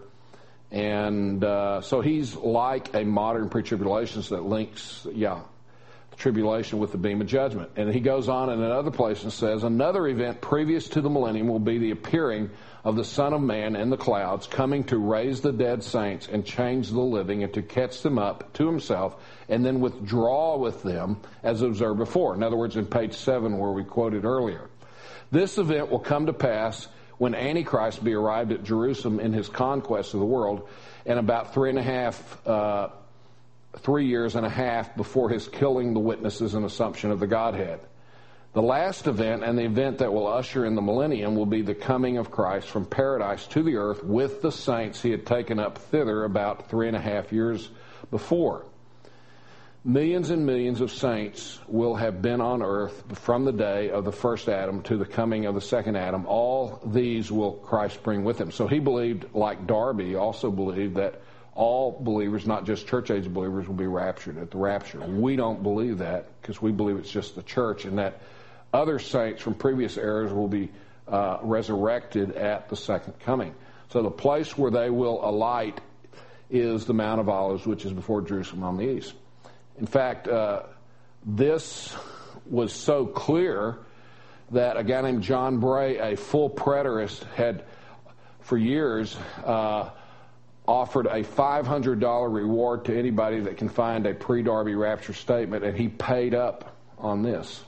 And uh, so he's like a modern pre-tribulationist that links, yeah, the tribulation with the Bema judgment. And he goes on in another place and says, another event previous to the millennium will be the appearing of the Son of Man in the clouds, coming to raise the dead saints and change the living and to catch them up to himself and then withdraw with them as observed before. In other words, in page seven where we quoted earlier. This event will come to pass when Antichrist be arrived at Jerusalem in his conquest of the world, and about three and a half, uh, three years and a half before his killing the witnesses and assumption of the Godhead. The last event, and the event that will usher in the millennium, will be the coming of Christ from paradise to the earth with the saints he had taken up thither about three and a half years before. Millions and millions of saints will have been on earth from the day of the first Adam to the coming of the second Adam. All these will Christ bring with him. So he believed, like Darby, also believed that all believers, not just church-age believers, will be raptured at the rapture. We don't believe that because we believe it's just the church, and that other saints from previous eras will be uh, resurrected at the second coming. So the place where they will alight is the Mount of Olives, which is before Jerusalem on the east. In fact, uh, this was so clear that a guy named John Bray, a full preterist, had for years uh, offered a five hundred dollars reward to anybody that can find a pre-Darby rapture statement, and he paid up on this.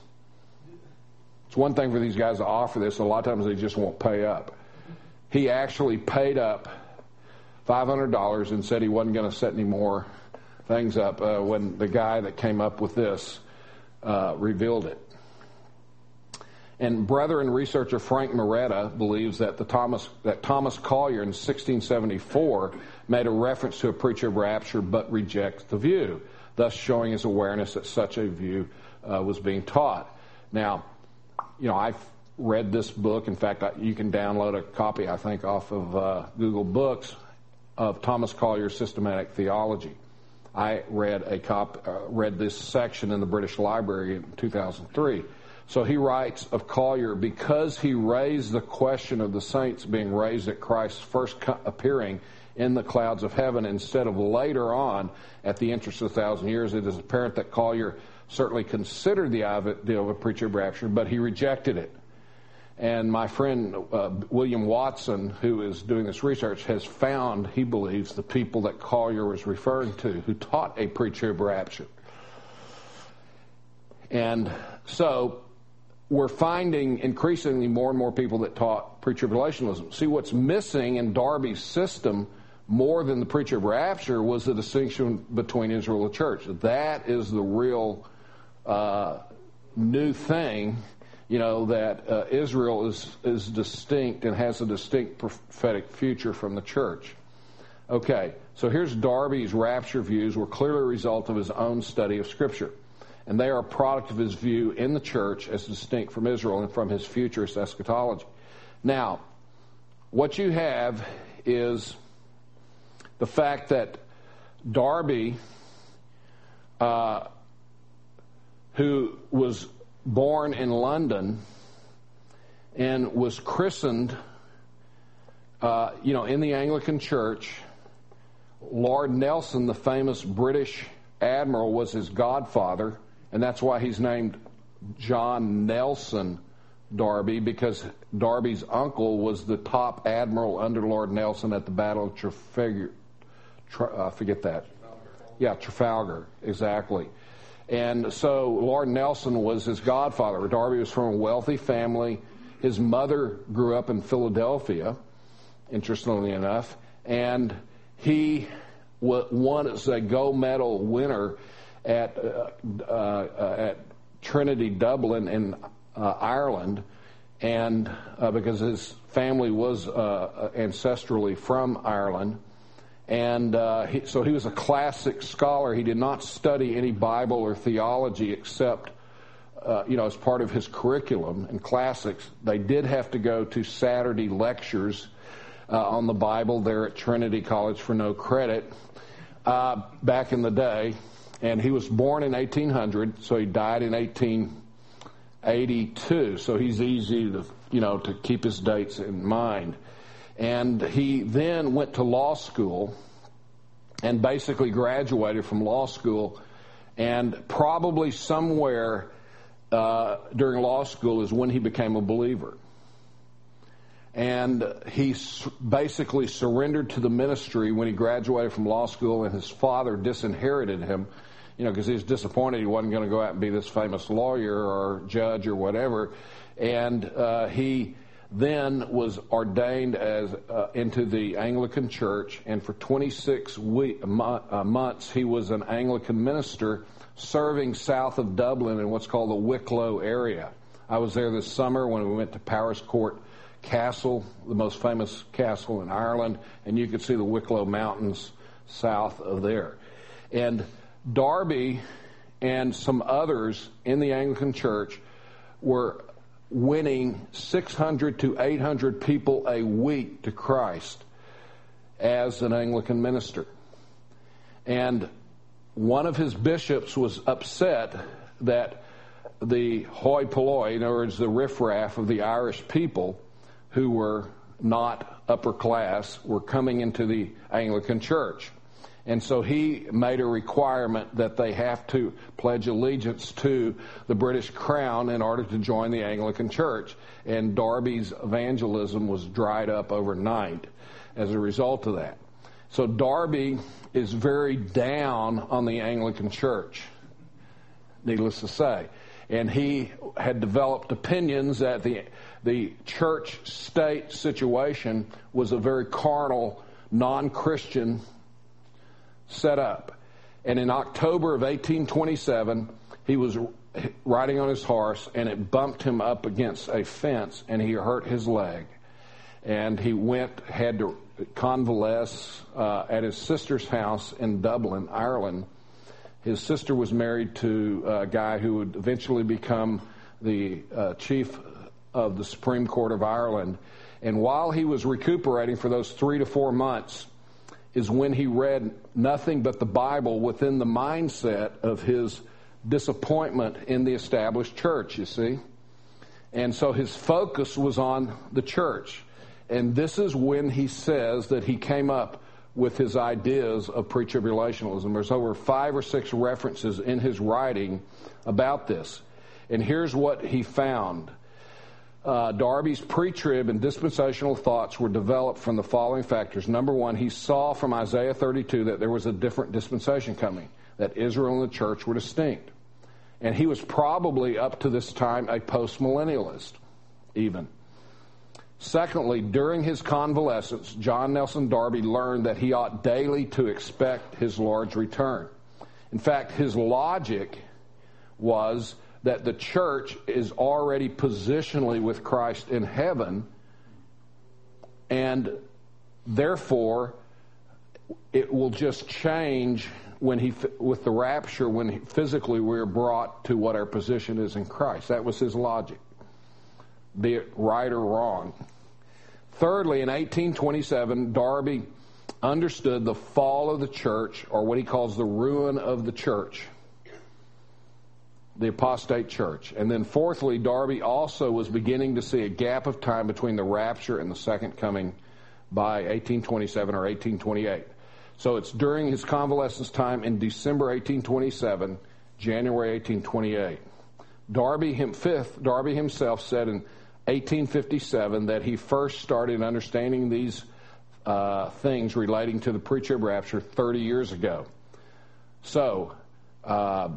It's one thing for these guys to offer this. A lot of times they just won't pay up. He actually paid up five hundred dollars and said he wasn't going to set any more things up uh, when the guy that came up with this uh, revealed it. And Brethren researcher Frank Moretta believes that the Thomas that Thomas Collier in sixteen seventy-four made a reference to a preacher of rapture but rejects the view, thus showing his awareness that such a view uh, was being taught. Now, you know, I've read this book. In fact, I, you can download a copy, I think, off of uh, Google Books of Thomas Collier's Systematic Theology. I read a cop, uh, read this section in the British Library in two thousand three. So he writes of Collier, because he raised the question of the saints being raised at Christ's first co- appearing in the clouds of heaven instead of later on at the interest of a thousand years. It is apparent that Collier certainly considered the idea of a pre-trib rapture, but he rejected it. And my friend uh, William Watson, who is doing this research, has found, he believes, the people that Collier was referring to who taught a pre-trib rapture. And so we're finding increasingly more and more people that taught pre-tribulationism. See, what's missing in Darby's system more than the pre-trib rapture was the distinction between Israel and the church. That is the real uh, new thing. You know, that uh, Israel is, is distinct and has a distinct prophetic future from the church. Okay, so here's Darby's rapture views were clearly a result of his own study of Scripture. And they are a product of his view in the church as distinct from Israel and from his futurist eschatology. Now, what you have is the fact that Darby, uh, who was born in London and was christened, uh, you know, in the Anglican Church. Lord Nelson, the famous British admiral, was his godfather, and that's why he's named John Nelson Darby, because Darby's uncle was the top admiral under Lord Nelson at the Battle of Trafalgar. Tra- uh, forget that. Yeah, Trafalgar, exactly. And so Lord Nelson was his godfather. Darby was from a wealthy family. His mother grew up in Philadelphia, interestingly enough, and he won as a gold medal winner at uh, uh, at Trinity Dublin in uh, Ireland, and uh, because his family was uh, ancestrally from Ireland. And uh, he, so he was a classic scholar. He did not study any Bible or theology except, uh, you know, as part of his curriculum in classics. They did have to go to Saturday lectures uh, on the Bible there at Trinity College for no credit uh, back in the day. And he was born in eighteen hundred, so he died in eighteen eighty-two. So he's easy to, you know, to keep his dates in mind. And he then went to law school and basically graduated from law school. And probably somewhere uh, during law school is when he became a believer. And he basically surrendered to the ministry when he graduated from law school, and his father disinherited him, you know, because he was disappointed he wasn't going to go out and be this famous lawyer or judge or whatever. And uh, he then was ordained as uh, into the Anglican Church, and for twenty-six week, mo- uh, months he was an Anglican minister serving south of Dublin in what's called the Wicklow area. I was there this summer when we went to Powerscourt Castle, the most famous castle in Ireland, and you could see the Wicklow Mountains south of there. And Darby and some others in the Anglican Church were winning six hundred to eight hundred people a week to Christ as an Anglican minister. And one of his bishops was upset that the hoi polloi, in other words, the riffraff of the Irish people who were not upper class, were coming into the Anglican Church. And so he made a requirement that they have to pledge allegiance to the British Crown in order to join the Anglican Church. And Darby's evangelism was dried up overnight as a result of that. So Darby is very down on the Anglican Church, needless to say. And he had developed opinions that the the church-state situation was a very carnal, non-Christian setup. And in October of eighteen twenty-seven, he was riding on his horse, and it bumped him up against a fence, and he hurt his leg. And he went, had to convalesce uh, at his sister's house in Dublin, Ireland. His sister was married to a guy who would eventually become the uh, chief of the Supreme Court of Ireland. And while he was recuperating for those three to four months is when he read nothing but the Bible within the mindset of his disappointment in the established church, you see. And so his focus was on the church. And this is when he says that he came up with his ideas of pre-tribulationism. There's over five or six references in his writing about this. And here's what he found. Uh, Darby's pre-trib and dispensational thoughts were developed from the following factors. Number one, he saw from Isaiah thirty-two that there was a different dispensation coming, that Israel and the church were distinct. And he was probably, up to this time, a post-millennialist, even. Secondly, during his convalescence, John Nelson Darby learned that he ought daily to expect his Lord's return. In fact, his logic was that the church is already positionally with Christ in heaven, and therefore it will just change when he, with the rapture, when he, physically we're brought to what our position is in Christ. That was his logic, be it right or wrong. Thirdly, in eighteen twenty-seven, Darby understood the fall of the church, or what he calls the ruin of the church, the apostate church. And then fourthly, Darby also was beginning to see a gap of time between the rapture and the second coming by eighteen twenty-seven or eighteen twenty-eight. So it's during his convalescence time in December eighteen twenty-seven, January eighteen twenty-eight. Darby, him, fifth, Darby himself said in eighteen fifty-seven that he first started understanding these uh, things relating to the pre-trib rapture thirty years ago. So, uh,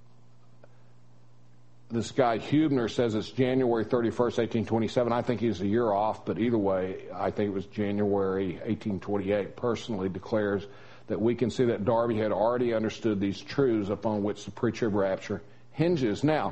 this guy Hubner says it's January thirty-first, eighteen twenty-seven. I think he's a year off, but either way, I think it was January eighteen twenty-eight. Personally declares that we can see that Darby had already understood these truths upon which the pre-trib rapture hinges. Now,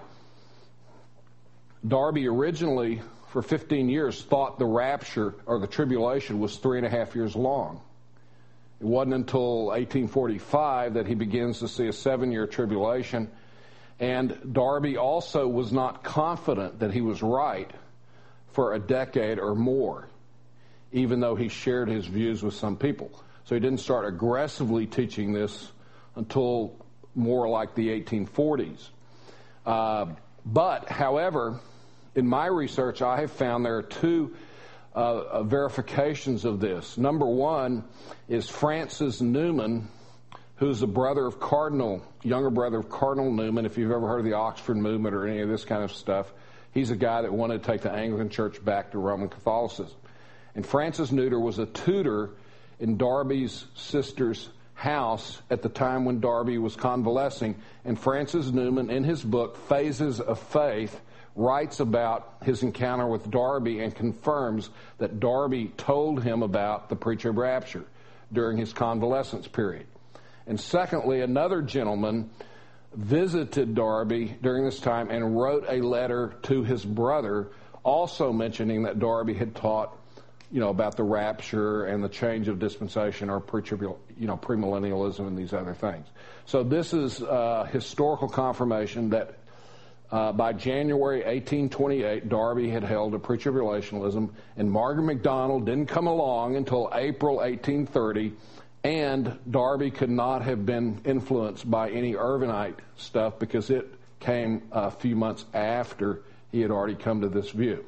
Darby originally, for fifteen years, thought the rapture or the tribulation was three and a half years long. It wasn't until eighteen forty-five that he begins to see a seven-year tribulation. And Darby also was not confident that he was right for a decade or more, even though he shared his views with some people. So he didn't start aggressively teaching this until more like the eighteen forties. Uh, but, however, in my research, I have found there are two uh, uh, verifications of this. Number one is Francis Newman, who's a brother of Cardinal, younger brother of Cardinal Newman. If you've ever heard of the Oxford movement or any of this kind of stuff, he's a guy that wanted to take the Anglican Church back to Roman Catholicism. And Francis Newman was a tutor in Darby's sister's house at the time when Darby was convalescing. And Francis Newman, in his book, Phases of Faith, writes about his encounter with Darby and confirms that Darby told him about the pre-trib rapture during his convalescence period. And secondly, another gentleman visited Darby during this time and wrote a letter to his brother, also mentioning that Darby had taught, you know, about the rapture and the change of dispensation or pre-tribul, you know, premillennialism and these other things. So this is uh, historical confirmation that uh, by January eighteen twenty-eight, Darby had held a pre-tribulationism, and Margaret MacDonald didn't come along until April eighteen thirty. And Darby could not have been influenced by any Irvinite stuff because it came a few months after he had already come to this view.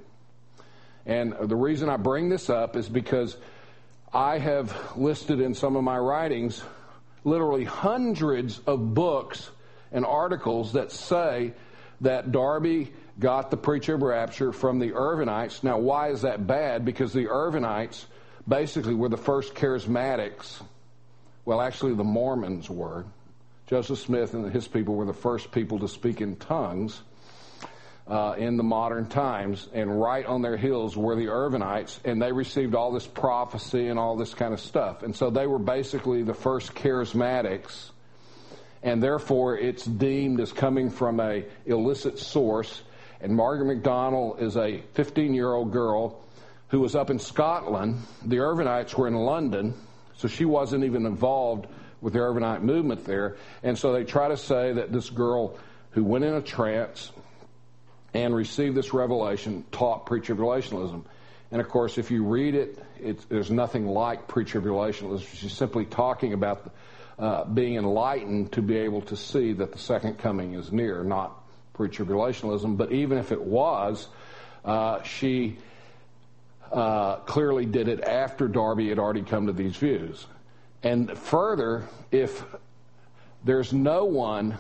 And the reason I bring this up is because I have listed in some of my writings literally hundreds of books and articles that say that Darby got the pre-trib rapture from the Irvinites. Now, why is that bad? Because the Irvinites basically were the first charismatics. Well, actually, the Mormons were. Joseph Smith and his people were the first people to speak in tongues uh, in the modern times. And right on their heels were the Irvinites, and they received all this prophecy and all this kind of stuff. And so they were basically the first charismatics, and therefore it's deemed as coming from a illicit source. And Margaret MacDonald is a fifteen-year-old girl who was up in Scotland. The Irvinites were in London. So she wasn't even involved with the Irvinite movement there. And so they try to say that this girl who went in a trance and received this revelation taught pre-tribulationism. And, of course, if you read it, it's, there's nothing like pre-tribulationism. She's simply talking about uh, being enlightened to be able to see that the second coming is near, not pre-tribulationism. But even if it was, uh, she... Uh, clearly did it after Darby had already come to these views. And further, if there's no one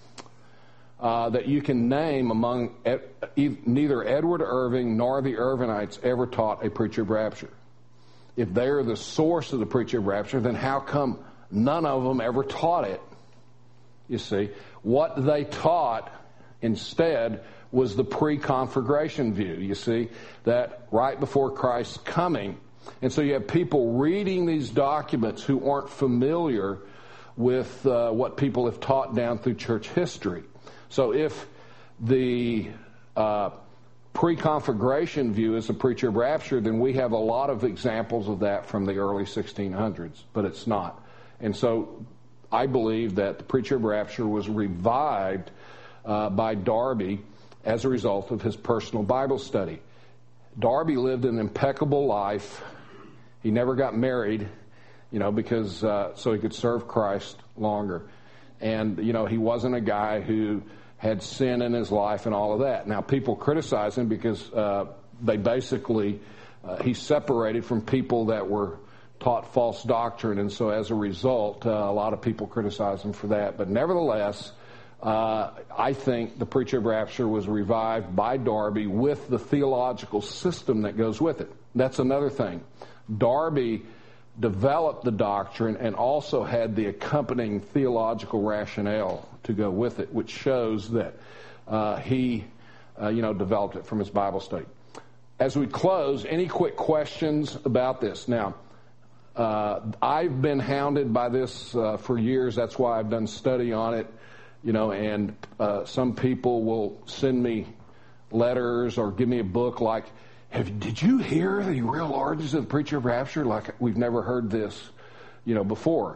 uh, that you can name among ed, neither Edward Irving nor the Irvingites ever taught a preacher of rapture. If they're the source of the preacher of rapture, then how come none of them ever taught it? You see, what they taught instead was the pre-conflagration view, you see, that right before Christ's coming. And so you have people reading these documents who aren't familiar with uh, what people have taught down through church history. So if the uh, pre-conflagration view is a preacher of rapture, then we have a lot of examples of that from the early sixteen hundreds, but it's not. And so I believe that the preacher of rapture was revived uh, by Darby as a result of his personal Bible study. Darby lived an impeccable life. He never got married, you know, because uh, so he could serve Christ longer. And, you know, he wasn't a guy who had sin in his life and all of that. Now, people criticize him because uh, they basically, uh, he separated from people that were taught false doctrine, and so as a result, uh, a lot of people criticize him for that. But nevertheless, uh, I think the preacher of rapture was revived by Darby with the theological system that goes with it. That's another thing. Darby developed the doctrine and also had the accompanying theological rationale to go with it, which shows that uh, he, uh, you know, developed it from his Bible study. As we close, any quick questions about this? Now, uh, I've been hounded by this uh, for years. That's why I've done study on it, you know, and uh, some people will send me letters or give me a book like, Have, did you hear the real origins of the preacher of rapture? Like, we've never heard this, you know, before.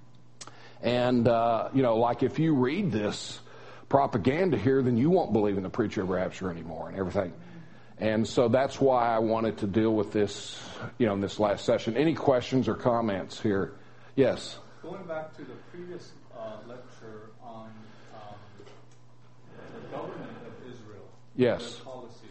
And, uh, you know, like if you read this propaganda here, then you won't believe in the preacher of rapture anymore and everything. And so that's why I wanted to deal with this, you know, in this last session. Any questions or comments here? Yes? Going back to the previous uh, lecture on um, the government of Israel. Yes.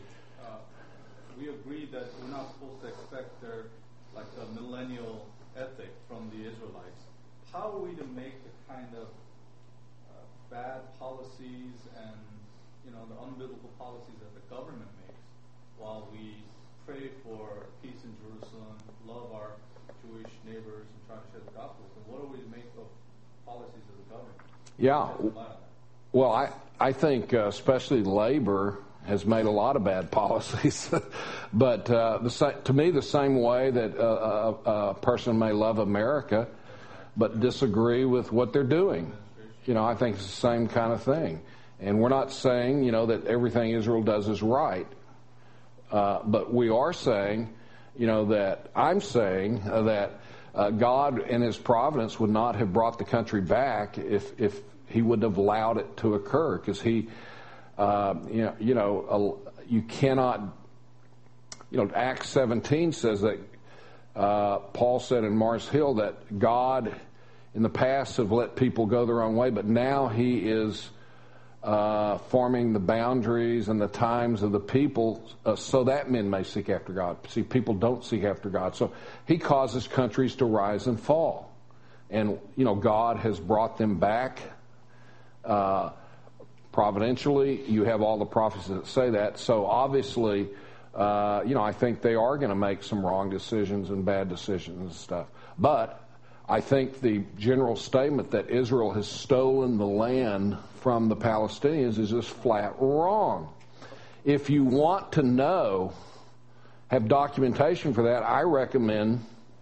We agreed that we're not supposed to expect their, like, a millennial ethic from the Israelites. How are we to make the kind of uh, bad policies and, you know, the unbiblical policies that the government makes while we pray for peace in Jerusalem, love our Jewish neighbors, and try to share the gospel? And what are we to make of policies of the government? Yeah. Well, I, I think uh, especially labor has made a lot of bad policies. But uh, the, to me, the same way that a, a, a person may love America but disagree with what they're doing. You know, I think it's the same kind of thing. And we're not saying, you know, that everything Israel does is right. Uh, but we are saying, you know, that I'm saying uh, that uh, God in His providence would not have brought the country back if, if He wouldn't have allowed it to occur, because He... Uh, you know, you know, uh, you cannot, you know, Acts seventeen says that uh, Paul said in Mars Hill that God in the past have let people go their own way, but now He is uh, forming the boundaries and the times of the people uh, so that men may seek after God. See, people don't seek after God. So He causes countries to rise and fall. And, you know, God has brought them back uh providentially. You have all the prophecies that say that. So obviously, uh, you know, I think they are going to make some wrong decisions and bad decisions and stuff. But I think the general statement that Israel has stolen the land from the Palestinians is just flat wrong. If you want to know, have documentation for that, I recommend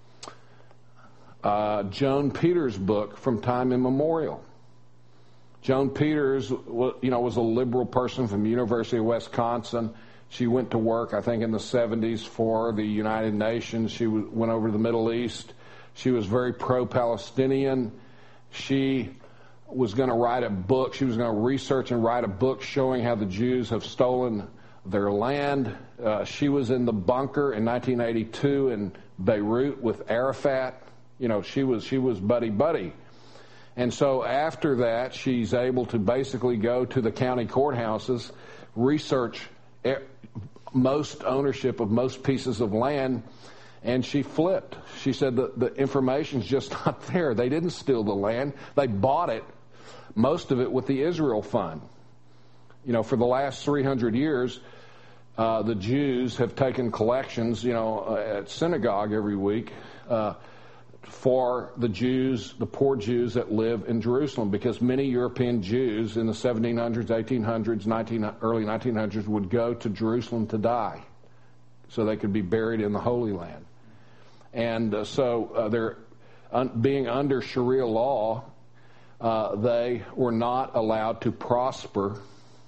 uh, Joan Peters' book, From Time Immemorial. Joan Peters, you know, was a liberal person from the University of Wisconsin. She went to work, I think, in the seventies for the United Nations. She went over to the Middle East. She was very pro-Palestinian. She was going to write a book. She was going to research and write a book showing how the Jews have stolen their land. Uh, she was in the bunker in nineteen eighty-two in Beirut with Arafat. You know, she was she was buddy-buddy. And so after that, she's able to basically go to the county courthouses, research most ownership of most pieces of land, And she flipped. She said the, the information's just not there. They didn't steal the land. They bought it, most of it with the Israel Fund. You know, for the last three hundred years, uh, the Jews have taken collections, you know, uh, at synagogue every week uh, for the Jews, the poor Jews that live in Jerusalem, because many European Jews in the seventeen hundreds, eighteen hundreds, nineteen, early nineteen hundreds would go to Jerusalem to die so they could be buried in the Holy Land. And uh, so uh, they're un- being under Sharia law, uh, they were not allowed to prosper.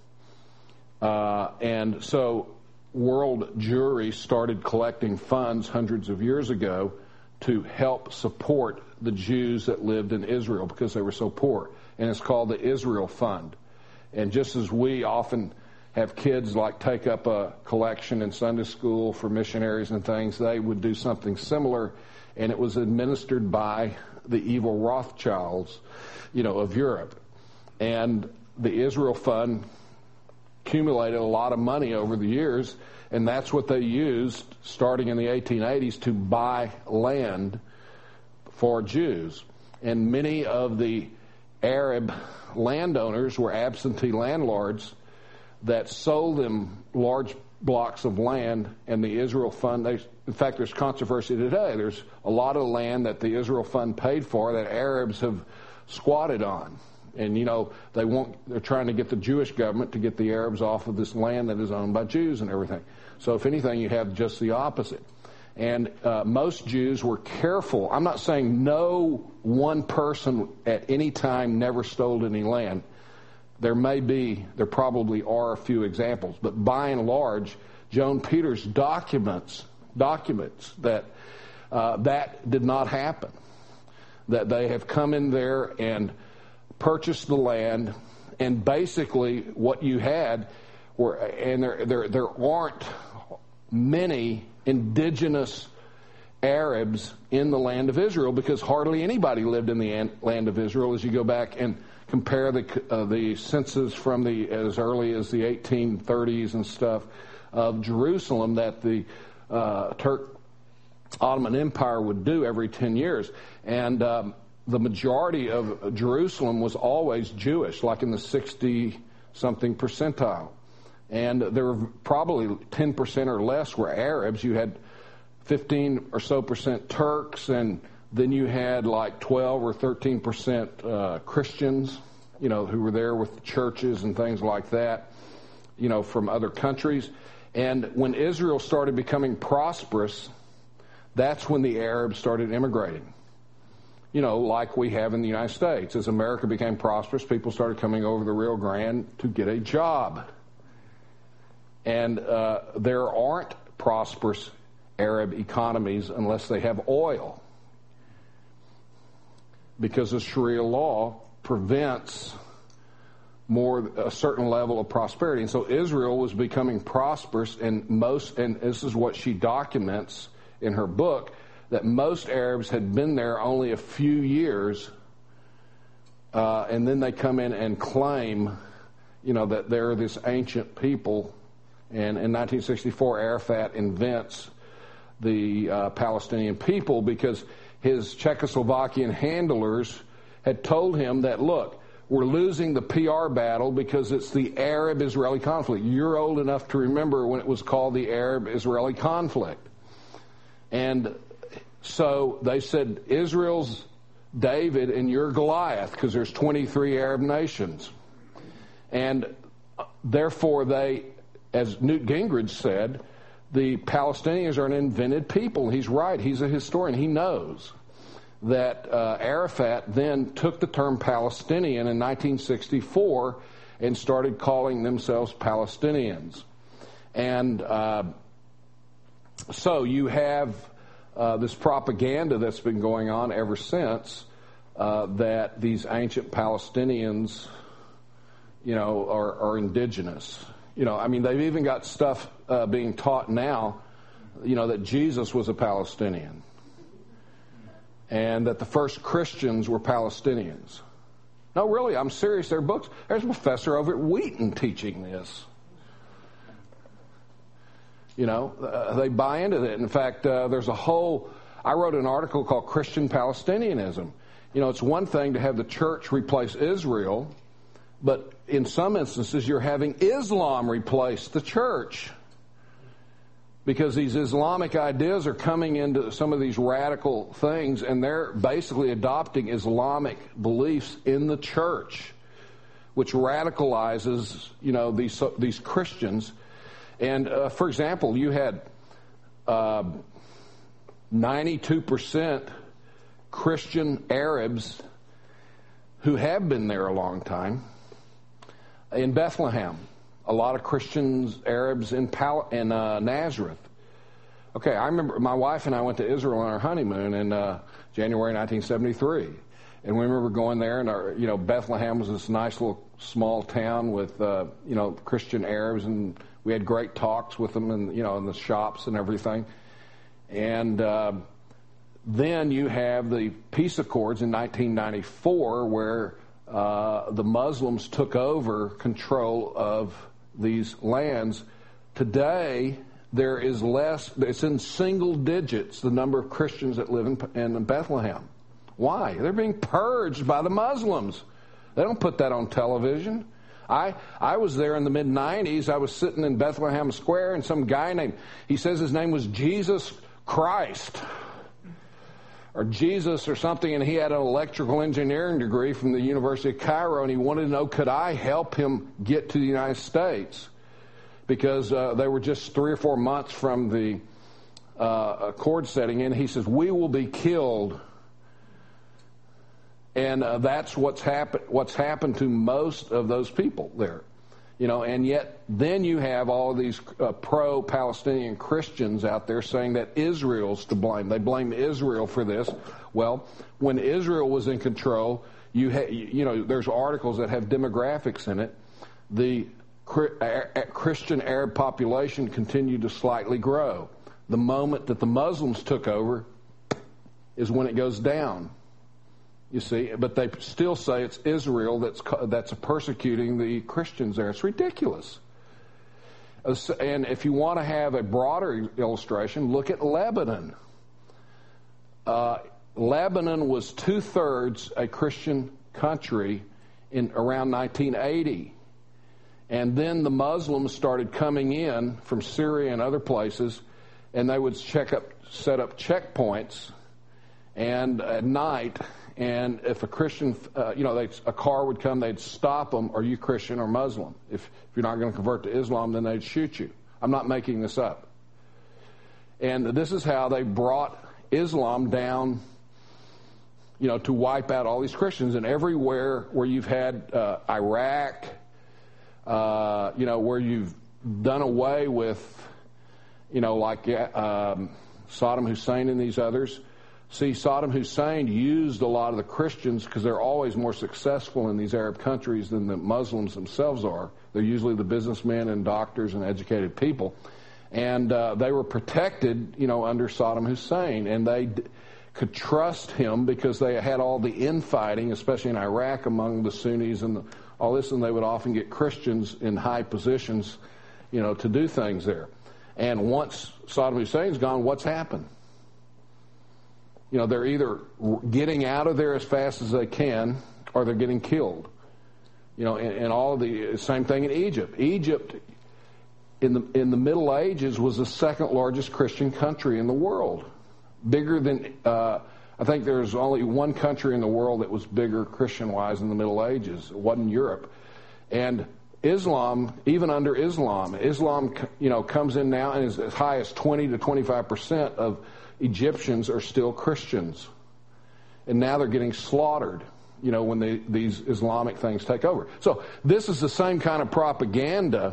Uh, and so world Jewry started collecting funds hundreds of years ago to help support the Jews that lived in Israel because they were so poor. And it's called the Israel Fund. And just as we often have kids like take up a collection in Sunday school for missionaries and things, they would do something similar, and it was administered by the evil Rothschilds, you know, of Europe. And the Israel Fund accumulated a lot of money over the years, and that's what they used starting in the eighteen eighties to buy land for Jews. And many of the Arab landowners were absentee landlords that sold them large blocks of land, and the Israel Fund, they, in fact, there's controversy today. There's a lot of land that the Israel Fund paid for that Arabs have squatted on. And, you know, they want, they're trying to get the Jewish government to get the Arabs off of this land that is owned by Jews and everything. So if anything, you have just the opposite. And uh, most Jews were careful. I'm not saying no one person at any time never stole any land. There may be, there probably are a few examples, but by and large, Joan Peters documents documents that uh, that did not happen. That they have come in there and purchased the land, and basically what you had were, and there there there aren't many indigenous Arabs in the land of Israel because hardly anybody lived in the land of Israel. As you go back and compare the uh, the census from the as early as the eighteen thirties and stuff of Jerusalem that the uh, Turk Ottoman Empire would do every ten years, and um, the majority of Jerusalem was always Jewish, like in the sixty something percentile, and there were probably ten percent or less were Arabs. You had fifteen or so percent Turks, and then you had like twelve or thirteen percent uh, Christians, you know, who were there with churches and things like that, you know, from other countries. And when Israel started becoming prosperous, that's when the Arabs started immigrating. You know, like we have in the United States. As America became prosperous, people started coming over the Rio Grande to get a job. And uh, there aren't prosperous Arab economies unless they have oil, because the Sharia law prevents more a certain level of prosperity. And so Israel was becoming prosperous, and most, and this is what she documents in her book, that most Arabs had been there only a few years, uh, and then they come in and claim, you know, that they're this ancient people. And in nineteen sixty-four, Arafat invents the uh, Palestinian people because his Czechoslovakian handlers had told him that, look, we're losing the P R battle because it's the Arab-Israeli conflict. You're old enough to remember when it was called the Arab-Israeli conflict. And so they said, Israel's David and you're Goliath, because there's twenty-three Arab nations. And therefore they, as Newt Gingrich said, the Palestinians are an invented people. He's right. He's a historian. He knows that uh, Arafat then took the term Palestinian in nineteen sixty-four and started calling themselves Palestinians. And uh, so you have uh, this propaganda that's been going on ever since uh, that these ancient Palestinians, you know, are, are indigenous. You know, I mean, they've even got stuff uh, being taught now, you know, that Jesus was a Palestinian and that the first Christians were Palestinians. No, really, I'm serious. There are books. There's a professor over at Wheaton teaching this. You know, uh, they buy into it. In fact, uh, there's a whole, I wrote an article called Christian Palestinianism. You know, it's one thing to have the church replace Israel, but in some instances you're having Islam replace the church. Because these Islamic ideas are coming into some of these radical things, and they're basically adopting Islamic beliefs in the church, which radicalizes, you know, these these Christians. And uh, for example, you had uh, ninety-two percent Christian Arabs who have been there a long time in Bethlehem. A lot of Christians, Arabs in, Pal- in uh, Nazareth. Okay, I remember my wife and I went to Israel on our honeymoon in uh, January nineteen seventy-three. And we remember going there, and our, you know, Bethlehem was this nice little small town with, uh, you know, Christian Arabs, and we had great talks with them, and you know, in the shops and everything. And uh, then you have the peace accords in nineteen ninety-four, where uh, the Muslims took over control of these lands. Today, there is less. It's in single digits the number of Christians that live in, in Bethlehem. Why? They're being purged by the Muslims. They don't put that on television. I I was there in the mid nineties. I was sitting in Bethlehem Square, and some guy named, he says his name was Jesus Christ, or Jesus or something, and he had an electrical engineering degree from the University of Cairo, and he wanted to know, could I help him get to the United States? Because uh, they were just three or four months from the uh, accord setting in. He says, we will be killed. And uh, that's what's happened. What's happened to most of those people there, you know. And yet, then you have all of these uh, pro-Palestinian Christians out there saying that Israel's to blame. They blame Israel for this. Well, when Israel was in control, you ha- you know, there's articles that have demographics in it. The Christian Arab population continued to slightly grow. The moment that the Muslims took over is when it goes down. You see, but they still say it's Israel that's that's persecuting the Christians there. It's ridiculous. And if you want to have a broader illustration, look at Lebanon. Uh, Lebanon was two-thirds a Christian country in around nineteen eighty. And then the Muslims started coming in from Syria and other places, and they would check up, set up checkpoints, and at night. And if a Christian, uh, you know, a car would come, they'd stop them. Are you Christian or Muslim? If, if you're not going to convert to Islam, then they'd shoot you. I'm not making this up. And this is how they brought Islam down, you know, to wipe out all these Christians. And everywhere where you've had uh, Iraq, uh, you know, where you've done away with, you know, like um, Saddam Hussein and these others. See, Saddam Hussein used a lot of the Christians because they're always more successful in these Arab countries than the Muslims themselves are. They're usually the businessmen and doctors and educated people. And uh, they were protected, you know, under Saddam Hussein. And they d- could trust him because they had all the infighting, especially in Iraq, among the Sunnis and the, all this. And they would often get Christians in high positions, you know, to do things there. And once Saddam Hussein's gone, what's happened? You know, they're either getting out of there as fast as they can, or they're getting killed. You know, and, and all of the same thing in Egypt. Egypt, in the in the Middle Ages, was the second largest Christian country in the world, bigger than. Uh, I think there's only one country in the world that was bigger Christian-wise in the Middle Ages. It wasn't Europe, and Islam, even under Islam, Islam, you know, comes in now and is as high as twenty to twenty-five percent of Egyptians are still Christians. And now they're getting slaughtered, you know, when they, these Islamic things take over. So this is the same kind of propaganda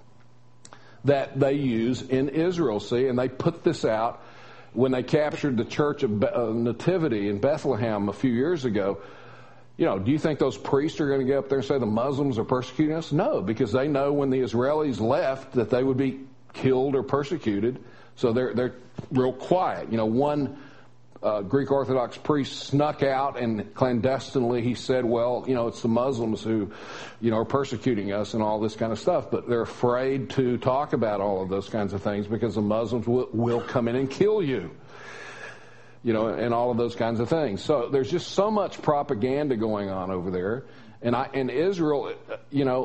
that they use in Israel, see, and they put this out when they captured the Church of Nativity in Bethlehem a few years ago. You know, do you think those priests are going to get up there and say the Muslims are persecuting us? No, because they know when the Israelis left that they would be killed or persecuted. So they're they're real quiet. You know, one uh, Greek Orthodox priest snuck out and clandestinely he said, well, you know, it's the Muslims who, you know, are persecuting us and all this kind of stuff. But they're afraid to talk about all of those kinds of things because the Muslims will, will come in and kill you. You know, and all of those kinds of things. So there's just so much propaganda going on over there. And I, in Israel, you know,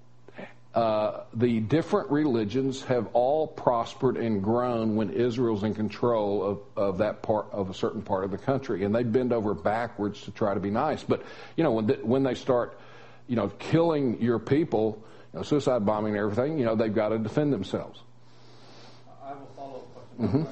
uh, the different religions have all prospered and grown when Israel's in control of, of that part of a certain part of the country. And they bend over backwards to try to be nice. But, you know, when, the, when they start, you know, killing your people, you know, suicide bombing and everything, you know, they've got to defend themselves. I have a follow-up question. Mm-hmm.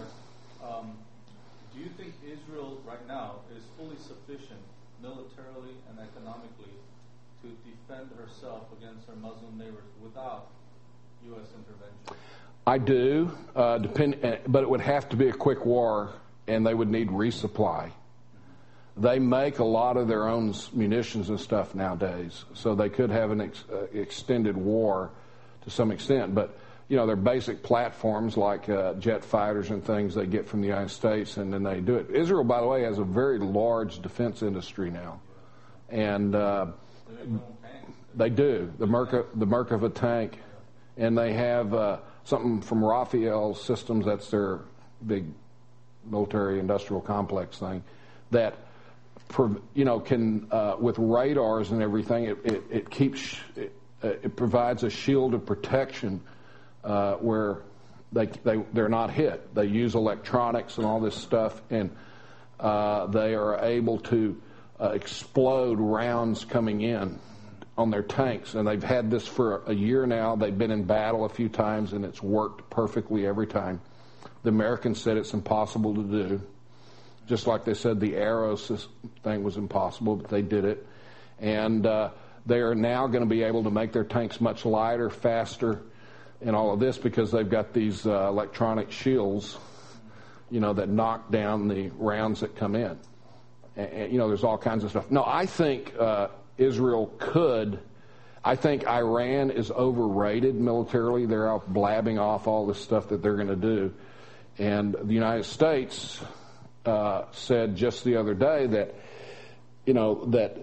Do you think Israel right now is fully sufficient militarily and economically to defend herself against her Muslim neighbors without U S intervention? I do, uh, depend, but it would have to be a quick war, and they would need resupply. Mm-hmm. They make a lot of their own munitions and stuff nowadays, so they could have an ex, uh, extended war to some extent, but you know, they're basic platforms like uh, jet fighters and things they get from the United States, and then they do it. Israel, by the way, has a very large defense industry now, and uh, they do the Merkava, the Merkava tank, and they have uh, something from Rafael Systems. That's their big military industrial complex thing that you know can uh, with radars and everything. It, it, it keeps it, it provides a shield of protection. Uh, where they, they, they're not hit. They use electronics and all this stuff, and uh, they are able to uh, explode rounds coming in on their tanks. And they've had this for a year now. They've been in battle a few times, and it's worked perfectly every time. The Americans said it's impossible to do, just like they said the Arrow thing was impossible, but they did it. And uh, they are now going to be able to make their tanks much lighter, faster, and all of this because they've got these uh, electronic shields, you know, that knock down the rounds that come in. And, and you know, there's all kinds of stuff. No, I think uh, Israel could. I think Iran is overrated militarily. They're out blabbing off all this stuff that they're going to do. And the United States uh, said just the other day that, you know, that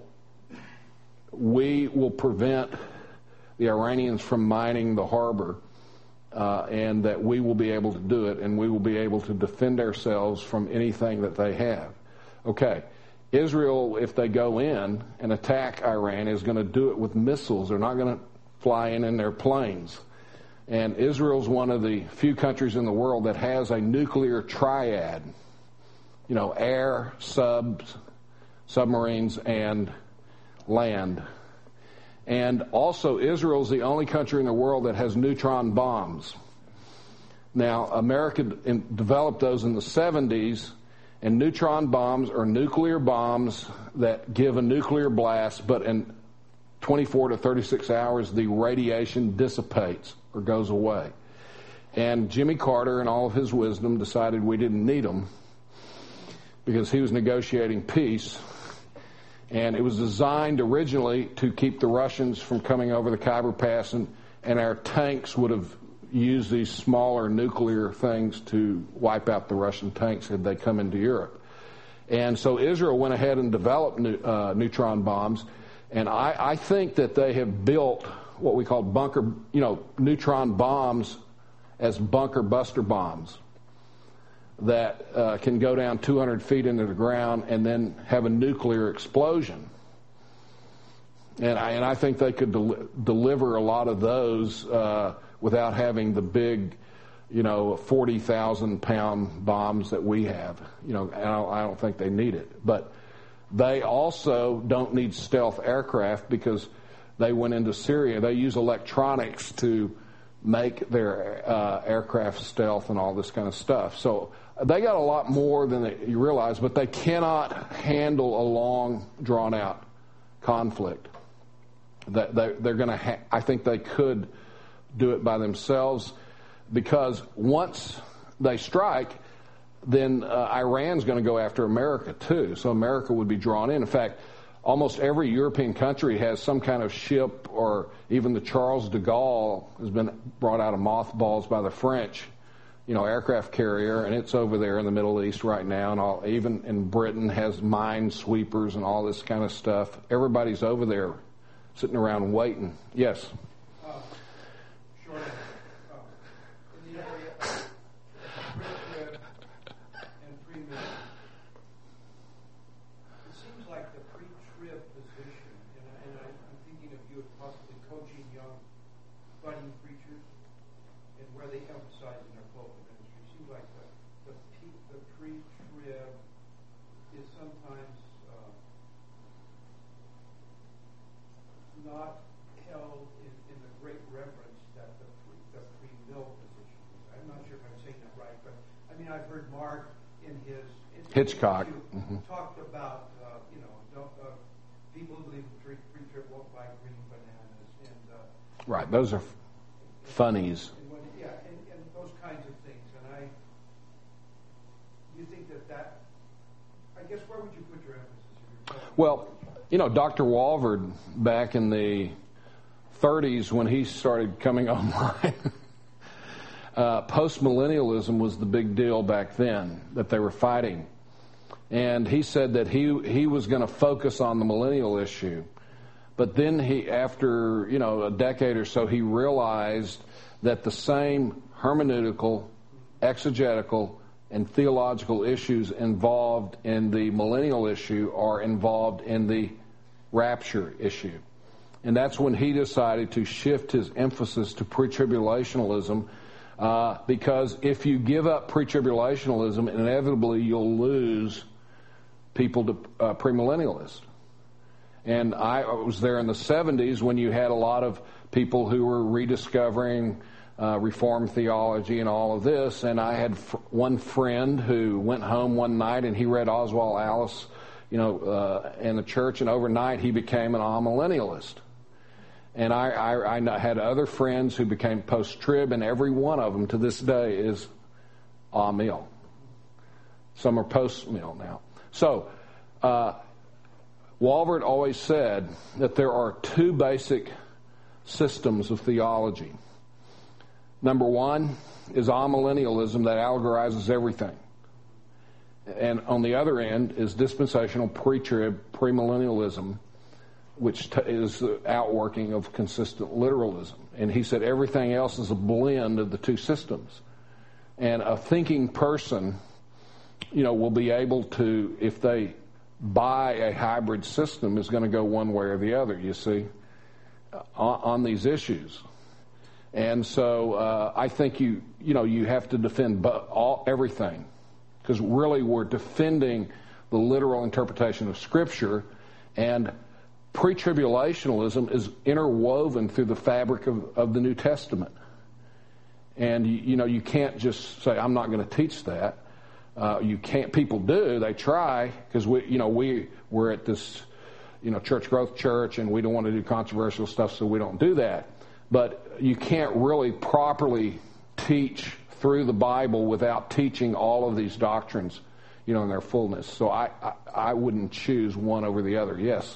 we will prevent the Iranians from mining the harbor. Uh, and that we will be able to do it, and we will be able to defend ourselves from anything that they have. Okay, Israel, if they go in and attack Iran, is going to do it with missiles. They're not going to fly in in their planes. And Israel's one of the few countries in the world that has a nuclear triad. You know, air, subs, submarines, and land. And also, Israel's the only country in the world that has neutron bombs. Now, America in, developed those in the seventies, and neutron bombs are nuclear bombs that give a nuclear blast, but in twenty-four to thirty-six hours, the radiation dissipates or goes away. And Jimmy Carter, in all of his wisdom, decided we didn't need them because he was negotiating peace. And it was designed originally to keep the Russians from coming over the Khyber Pass, and, and our tanks would have used these smaller nuclear things to wipe out the Russian tanks had they come into Europe. And so Israel went ahead and developed new, uh, neutron bombs, and I, I think that they have built what we call bunker, you know, neutron bombs as bunker buster bombs that uh, can go down two hundred feet into the ground and then have a nuclear explosion. And I, and I think they could del- deliver a lot of those uh, without having the big, you know, forty thousand pound bombs that we have. You know, I don't, I don't think they need it. But they also don't need stealth aircraft because they went into Syria. They use electronics to make their uh, aircraft stealth and all this kind of stuff. So they got a lot more than they, you realize, but they cannot handle a long, drawn-out conflict. That they, they're going to. Ha- I think they could do it by themselves, because once they strike, then uh, Iran's going to go after America too. So America would be drawn in. In fact, almost every European country has some kind of ship, or even the Charles de Gaulle has been brought out of mothballs by the French. you know, aircraft carrier, and it's over there in the Middle East right now, and all, even in Britain has minesweepers and all this kind of stuff. Everybody's over there sitting around waiting. Yes? Uh, short uh, in the area of pre-trib and pre-mill, it seems like the pre-trib position, and, I, and I, I'm thinking of you as possibly coaching young budding preachers and where they emphasize in their pulpit ministry. It seems like the, the, the pre-trib is sometimes uh, not held in, in the great reverence that the, pre, the pre-mill position is. I'm not sure if I'm saying that right, but I mean, I've heard Mark in his in Hitchcock mm-hmm. talked about, uh, you know, don't, uh, people who believe in pre- pre-trib won't buy green bananas. And uh, right, those are funnies. And when, yeah, and, and those kinds of things. And I, you think that that, I guess, where would you put your emphasis if you're Well, you know, Doctor Walvoord, back in the thirties when he started coming online, uh, post-millennialism was the big deal back then that they were fighting. And he said that he he was going to focus on the millennial issue. But then he, after, you know, a decade or so, he realized that the same hermeneutical, exegetical, and theological issues involved in the millennial issue are involved in the rapture issue. And that's when he decided to shift his emphasis to pre-tribulationalism, uh, because if you give up pre-tribulationalism, inevitably you'll lose people to uh, premillennialists. And I was there in the seventies when you had a lot of people who were rediscovering uh, Reformed theology and all of this. And I had f- one friend who went home one night and he read Oswald Alice, you know, uh, in the church, and overnight he became an amillennialist. And I, I, I had other friends who became post-trib, and every one of them to this day is amil. Some are post-mill now. So, uh, Walvoord always said that there are two basic systems of theology. Number one is amillennialism that allegorizes everything. And on the other end is dispensational pre-trib, premillennialism, which t- is the outworking of consistent literalism. And he said everything else is a blend of the two systems. And a thinking person, you know, will be able to, if they buy a hybrid system, is going to go one way or the other, you see, on, on these issues. And so uh, I think you, you know, you have to defend all, everything, because really we're defending the literal interpretation of Scripture, and pre-tribulationalism is interwoven through the fabric of, of the New Testament. And, you, you know, you can't just say, I'm not going to teach that. Uh, you can't. People do. They try, because we, you know, we we're at this, you know, Church Growth Church, and we don't want to do controversial stuff, so we don't do that. But you can't really properly teach through the Bible without teaching all of these doctrines, you know, in their fullness. So I, I, I wouldn't choose one over the other. Yes.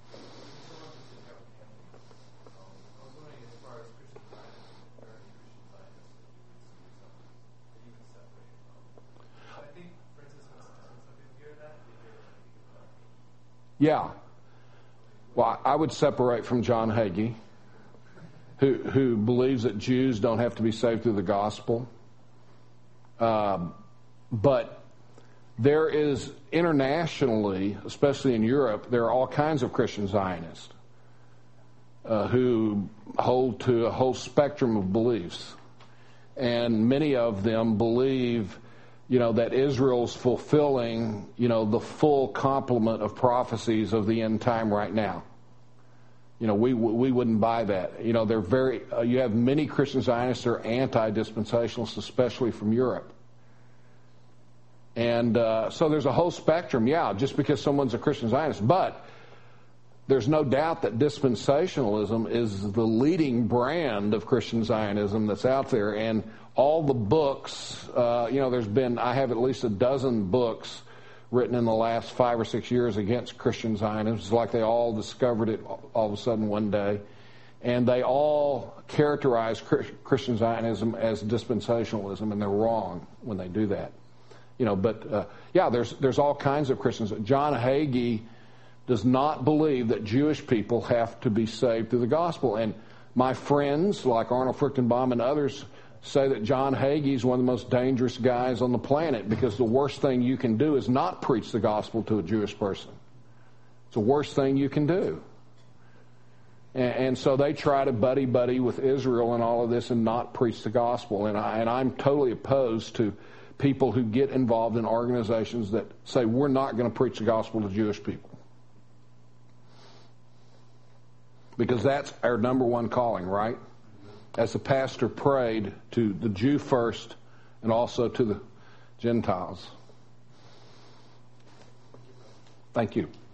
Yeah. Well, I would separate from John Hagee, who who believes that Jews don't have to be saved through the gospel. Um, but there is internationally, especially in Europe, there are all kinds of Christian Zionists uh, who hold to a whole spectrum of beliefs. And many of them believe, you know, that Israel's fulfilling, you know, the full complement of prophecies of the end time right now. You know, we we wouldn't buy that. You know, they're very. Uh, you have many Christian Zionists that are anti-dispensationalists, especially from Europe. And uh, so there's a whole spectrum. Yeah, just because someone's a Christian Zionist, but there's no doubt that dispensationalism is the leading brand of Christian Zionism that's out there, and all the books, uh, you know, there's been, I have at least a dozen books written in the last five or six years against Christian Zionism. It's like they all discovered it all of a sudden one day. And they all characterize Christian Zionism as dispensationalism, and they're wrong when they do that. You know, but uh, yeah, there's there's all kinds of Christians. John Hagee does not believe that Jewish people have to be saved through the gospel. And my friends, like Arnold Fruchtenbaum and others, say that John Hagee is one of the most dangerous guys on the planet, because the worst thing you can do is not preach the gospel to a Jewish person. It's the worst thing you can do. And, and so they try to buddy-buddy with Israel and all of this and not preach the gospel. And, I, and I'm totally opposed to people who get involved in organizations that say, we're not going to preach the gospel to Jewish people. Because that's our number one calling, right? As the pastor prayed to the Jew first and also to the Gentiles. Thank you.